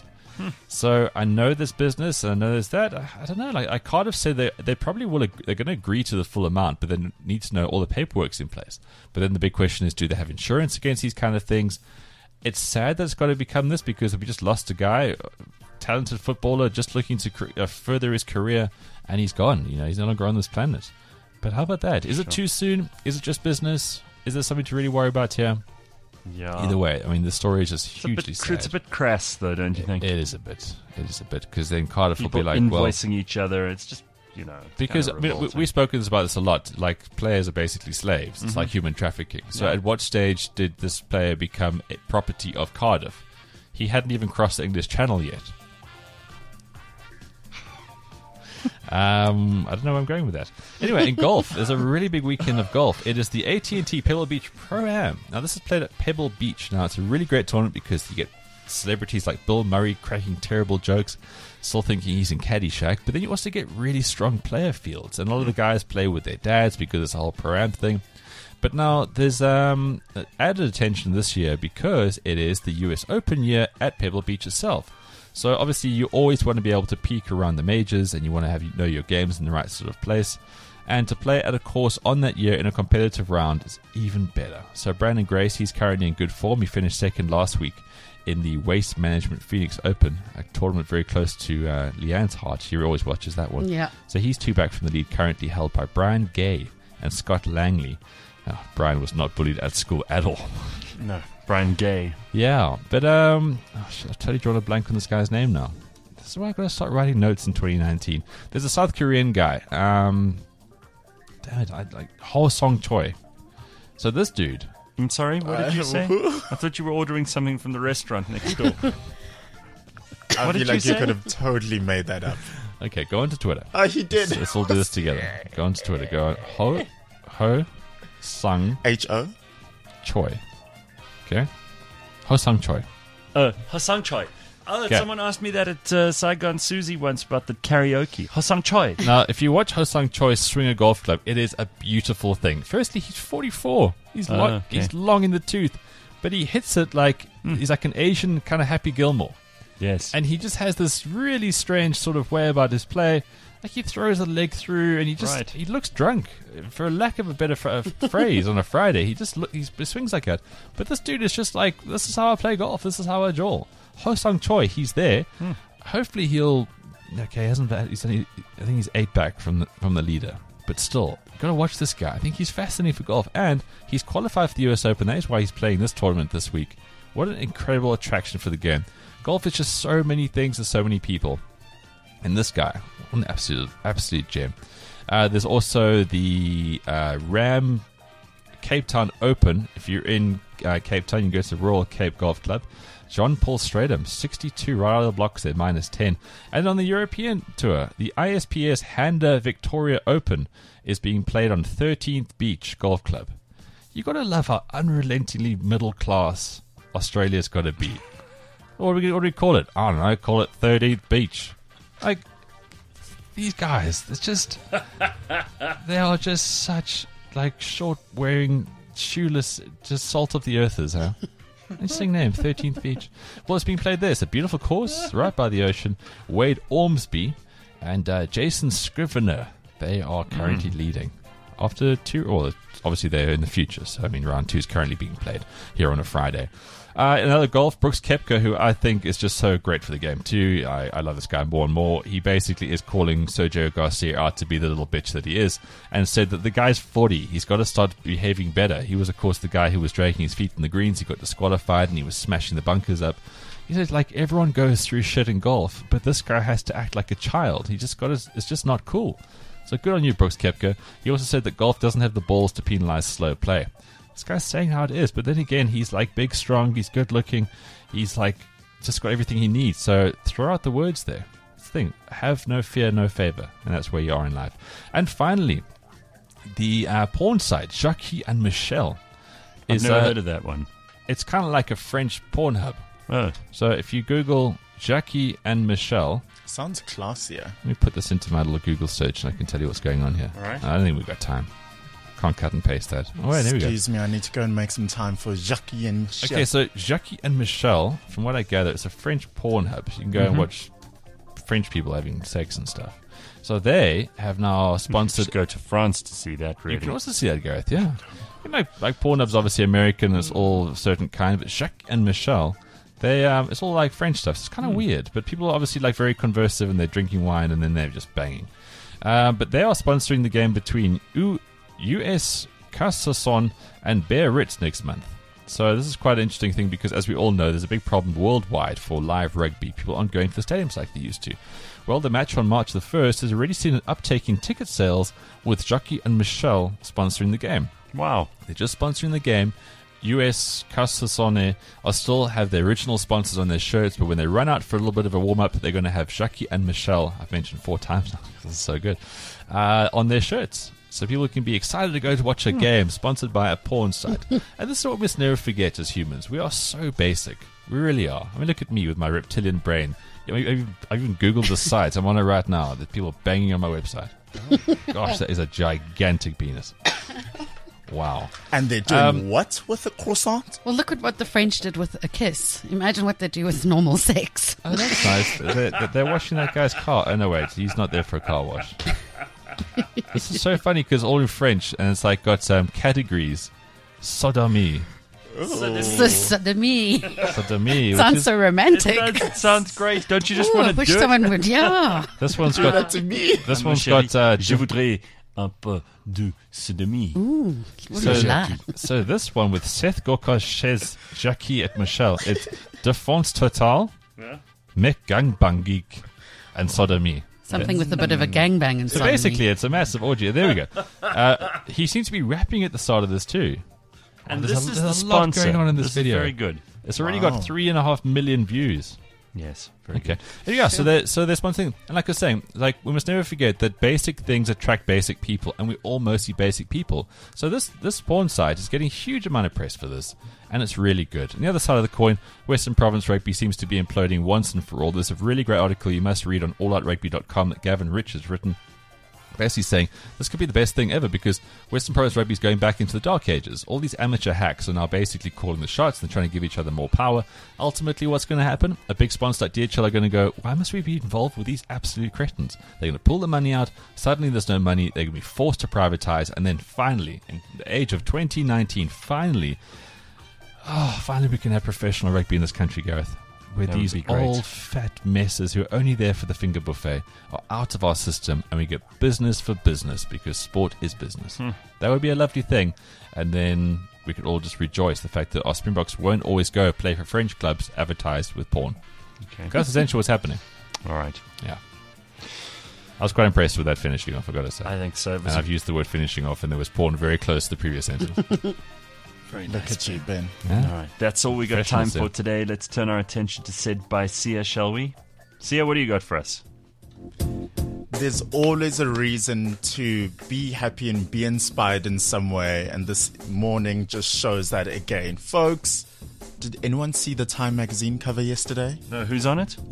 So I know this business, and I know there's that. I don't know. Like Cardiff said, they probably will. They're going to agree to the full amount, but then need to know all the paperwork's in place. But then the big question is, do they have insurance against these kind of things? It's sad that it's got to become this because we just lost a guy, talented footballer, just looking to further his career, and he's gone. You know, he's no longer on this planet. But how about that? Is it too soon? Is it just business? Is there something to really worry about here? Yeah. Either way, I mean, the story is just hugely sad. It's a bit crass, though, don't you think? It is a bit. It is a bit, because then Cardiff People will be like, invoicing each other. It's just, you know. because I mean, we've spoken about this a lot. Like, players are basically slaves. It's like human trafficking. So, at what stage did this player become a property of Cardiff? He hadn't even crossed the English Channel yet. I don't know where I'm going with that. Anyway, in golf, there's a really big weekend of golf. It is the AT&T Pebble Beach Pro-Am. Now, this is played at Pebble Beach. Now, it's a really great tournament because you get celebrities like Bill Murray cracking terrible jokes, still thinking he's in Caddyshack, but then you also get really strong player fields, and a lot of the guys play with their dads because it's a whole Pro-Am thing. But now there's added attention this year because it is the US Open year at Pebble Beach itself. So obviously you always want to be able to peek around the majors, and you want to know your games in the right sort of place. And to play at a course on that year in a competitive round is even better. So Brandon Grace, he's currently in good form. He finished second last week in the Waste Management Phoenix Open, a tournament very close to Leanne's heart. She always watches that one. Yeah. So he's 2 back from the lead, currently held by Brian Gay and Scott Langley. Brian was not bullied at school at all. No, Brian Gay. Yeah, but I've totally drawn a blank on this guy's name now. This is why I've got to start writing notes in 2019. There's a South Korean guy. Damn it, I like Ho Song Choi. So this dude. I'm sorry, what did you say? I thought you were ordering something from the restaurant next door. I feel like you could have totally made that up. Okay, go onto Twitter. Oh, he did. Let's all do this together. Go onto Twitter. Go on Ho Sung H-O? Choi. Okay? Ho Sung Choi. Hosang Choi. Oh, Okay. someone asked me that at Saigon Susie once about the karaoke. Hosang Choi. Now, if you watch Ho Sung Choi swing a golf club, it is a beautiful thing. Firstly, he's 44. He's long in the tooth. But he hits it like he's like an Asian kind of Happy Gilmore. Yes. And he just has this really strange sort of way about his play. Like he throws a leg through, and he looks drunk. For lack of a better phrase, on a Friday, he swings like that. But this dude is just like, this is how I play golf. This is how I jaw. Ho Sung Choi, he's there. Hopefully he'll. Okay, I think he's 8 back from the leader. But still, gotta watch this guy. I think he's fascinating for golf, and he's qualified for the US Open. That is why he's playing this tournament this week. What an incredible attraction for the game. Golf is just so many things to so many people. And this guy, an absolute gem. There's also the Ram Cape Town Open. If you're in Cape Town, you can go to Royal Cape Golf Club. John Paul Stradham, 62 right out of the blocks there, -10. And on the European Tour, the ISPS Handa Victoria Open is being played on 13th Beach Golf Club. You got to love how unrelentingly middle class Australia's got to be. What do we call it? I don't know. Call it 13th Beach. Like, these guys, it's just, they are just such, like, short-wearing, shoeless, just salt of the earthers, huh? Interesting name, 13th Beach. Well, it's being played there. It's a beautiful course, right by the ocean. Wade Ormsby and Jason Scrivener, they are currently leading. After obviously they're in the future, so, I mean, round 2 is currently being played here on a Friday. Another golf, Brooks Koepka, who I think is just so great for the game too. I love this guy more and more. He basically is calling Sergio Garcia out to be the little bitch that he is, and said that the guy's 40. He's got to start behaving better. He was, of course, the guy who was dragging his feet in the greens. He got disqualified, and he was smashing the bunkers up. He says, like, everyone goes through shit in golf, but this guy has to act like a child. It's just not cool. So good on you, Brooks Koepka. He also said that golf doesn't have the balls to penalize slow play. This guy's saying how it is, but then again, he's like big, strong, he's good looking, he's like just got everything he needs. So throw out the words there. That's the thing. Have no fear, no favor, and that's where you are in life. And finally, the porn site Jackie and Michelle I've never heard of that one. It's kind of like a French porn hub. Oh. So if you Google Jackie and Michelle, sounds classier. Let me put this into my little Google search, and I can tell you what's going on here. All right. I don't think we've got time. Can't cut and paste that. Oh, wait, there we go. Excuse me, I need to go and make some time for Jackie and Michelle. Okay, so Jackie and Michelle, from what I gather, it's a French porn hub. You can go and watch French people having sex and stuff. So they have now sponsored... Just go to France to see that, really. You can also see that, Gareth, yeah. You know, like Pornhub's obviously American, it's all a certain kind, but Jacques and Michelle, they it's all like French stuff. So it's kind of weird, but people are obviously like very conversive, and they're drinking wine, and then they're just banging. But they are sponsoring the game between US Carcassonne and Biarritz next month. So this is quite an interesting thing, because as we all know, there's a big problem worldwide for live rugby. People aren't going to the stadiums like they used to. Well, the match on March the 1st has already seen an uptake in ticket sales, with Jackie and Michelle sponsoring the game. Wow. They're just sponsoring the game. US Casasone are still have their original sponsors on their shirts, but when they run out for a little bit of a warm-up, they're going to have Jackie and Michelle, I've mentioned 4 times now, this is so good, on their shirts. So people can be excited to go to watch a game sponsored by a porn site. And this is what we must never forget as humans. We are so basic. We really are. I mean, look at me with my reptilian brain. I even Googled the site. I'm on it right now. There's people banging on my website. Gosh, that is a gigantic penis. Wow. And they're doing what with a croissant? Well, look at what the French did with a kiss. Imagine what they do with normal sex. Oh, that's nice. They're washing that guy's car. Oh, no, wait. He's not there for a car wash. This is so funny because all in French, and it's like got categories. Sodomie. Sodomie. Sodomie. Sounds so romantic. It sounds great. Don't you just want to wish do someone it? would, yeah. This one's got to me. This one's Chérie, got je voudrais un peu de sodomie. Ooh, so this one with Seth Gorka, Chez, Jackie and Michelle, it's Défense Totale, Mec Gangbangik, and Sodomie. something with a bit of a gangbang inside. So basically, it's a massive orgy. There we go. He seems to be rapping at the start of this too. And there's this a is the lot sponsor. going on in this video. Is very good. It's already got 3.5 million views. Yes. Very Okay. good. Yeah. So there's one thing, and like I was saying, like we must never forget that basic things attract basic people, and we're all mostly basic people. So this porn site is getting a huge amount of press for this, and it's really good. On the other side of the coin, Western Province Rugby seems to be imploding once and for all. There's a really great article you must read on alloutrugby.com that Gavin Rich has written, basically saying this could be the best thing ever because Western Province Rugby is going back into the dark ages. All these amateur hacks are now basically calling the shots and trying to give each other more power. Ultimately, what's going to happen? A big sponsor like DHL are going to go, why must we be involved with these absolute cretins? They're going to pull the money out. Suddenly, there's no money. They're going to be forced to privatize. And then finally, in the age of 2019, finally we can have professional rugby in this country, Gareth. Where That would these be great. old fat messes who are only there for the finger buffet are out of our system and we get business for business because sport is business. That would be a lovely thing. And then we could all just rejoice the fact that our Springboks won't always go play for French clubs advertised with porn. Okay. That's essentially what's happening. All right. Yeah. I was quite impressed with that finishing off, I've got to say. I think so. It And was I've used the word finishing off and there was porn very close to the previous sentence. very Look nice. at you, Ben. Yeah. All right. That's all we got Professional time still. for today. Let's turn our attention to Said by Sia, shall we? Sia, what do you got for us? There's always a reason to be happy and be inspired in some way, and this morning just shows that again. Folks, did anyone see the Time magazine cover yesterday? No, who's on it?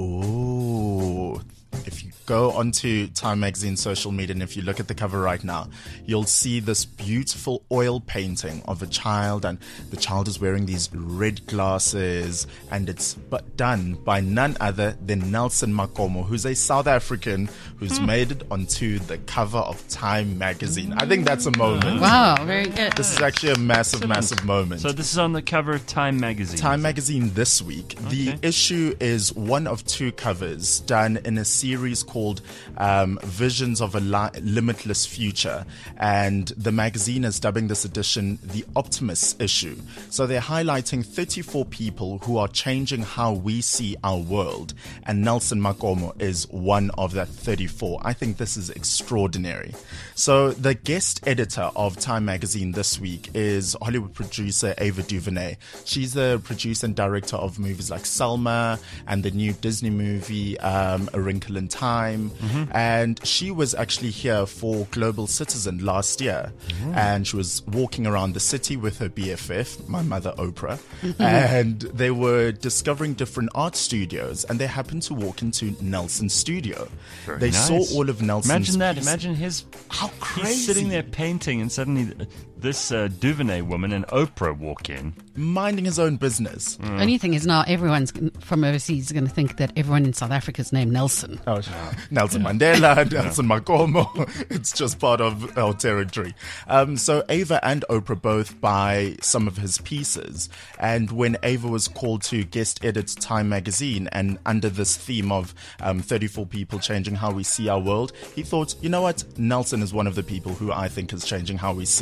Ooh. If you go onto Time magazine social media and if you look at the cover right now, you'll see this beautiful oil painting of a child, and the child is wearing these red glasses, and it's done by none other than Nelson Makomo, who's a South African who's made it onto the cover of Time magazine. I think that's a moment. Wow, very good. This is actually a massive, massive moment. So this is on the cover of Time magazine. Time magazine this week. The issue is one of two covers done in a series called Visions of a Limitless Future, and the magazine is dubbing this edition the Optimist issue. So they're highlighting 34 people who are changing how we see our world, and Nelson Makomo is one of that 34. I think this is extraordinary. So the guest editor of Time magazine this week is Hollywood producer Ava DuVernay. She's the producer and director of movies like Selma and the new Disney movie A Wrinkle in Time. And she was actually here for Global Citizen last year, and she was walking around the city with her BFF, my mother Oprah, and they were discovering different art studios, and they happened to walk into Nelson's studio. They nice. saw all of Nelson's Imagine that. pieces. Imagine his. How He's crazy. sitting there painting, and suddenly this Duvernay woman and Oprah walk in. minding his own business. Only thing is now everyone's from overseas is going to think that everyone in South Africa is named Nelson. Oh, Nelson Mandela, Nelson Makomo. It's just part of our territory. So Ava and Oprah both buy some of his pieces. And when Ava was called to guest edit Time magazine, and under this theme of 34 people changing how we see our world, he thought, you know what? Nelson is one of the people who I think is changing how we see our world.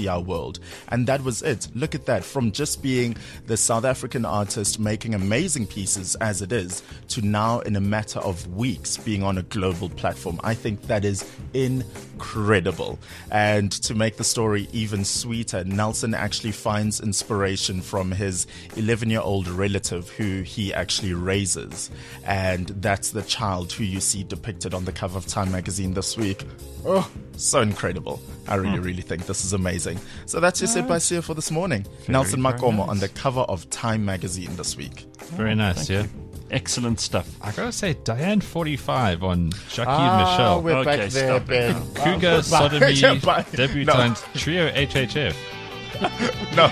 world. And that was it. Look at that. From just being the South African artist making amazing pieces as it is, to now in a matter of weeks being on a global platform. I think that is incredible. And to make the story even sweeter, Nelson actually finds inspiration from his 11-year-old relative who he actually raises. And that's the child who you see depicted on the cover of Time magazine this week. Oh, so incredible. I really think this is amazing. So that's your Sit by Sia for this morning. Nelson Makomo on the cover of Time magazine this week. Very nice, yeah. Excellent stuff. I gotta say, Diane 45 on Jackie and Michelle. We're back there, Ben. Cougar, Sodomy, Debutante, Trio HHF. No.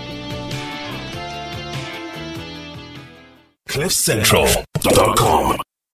CliffCentral.com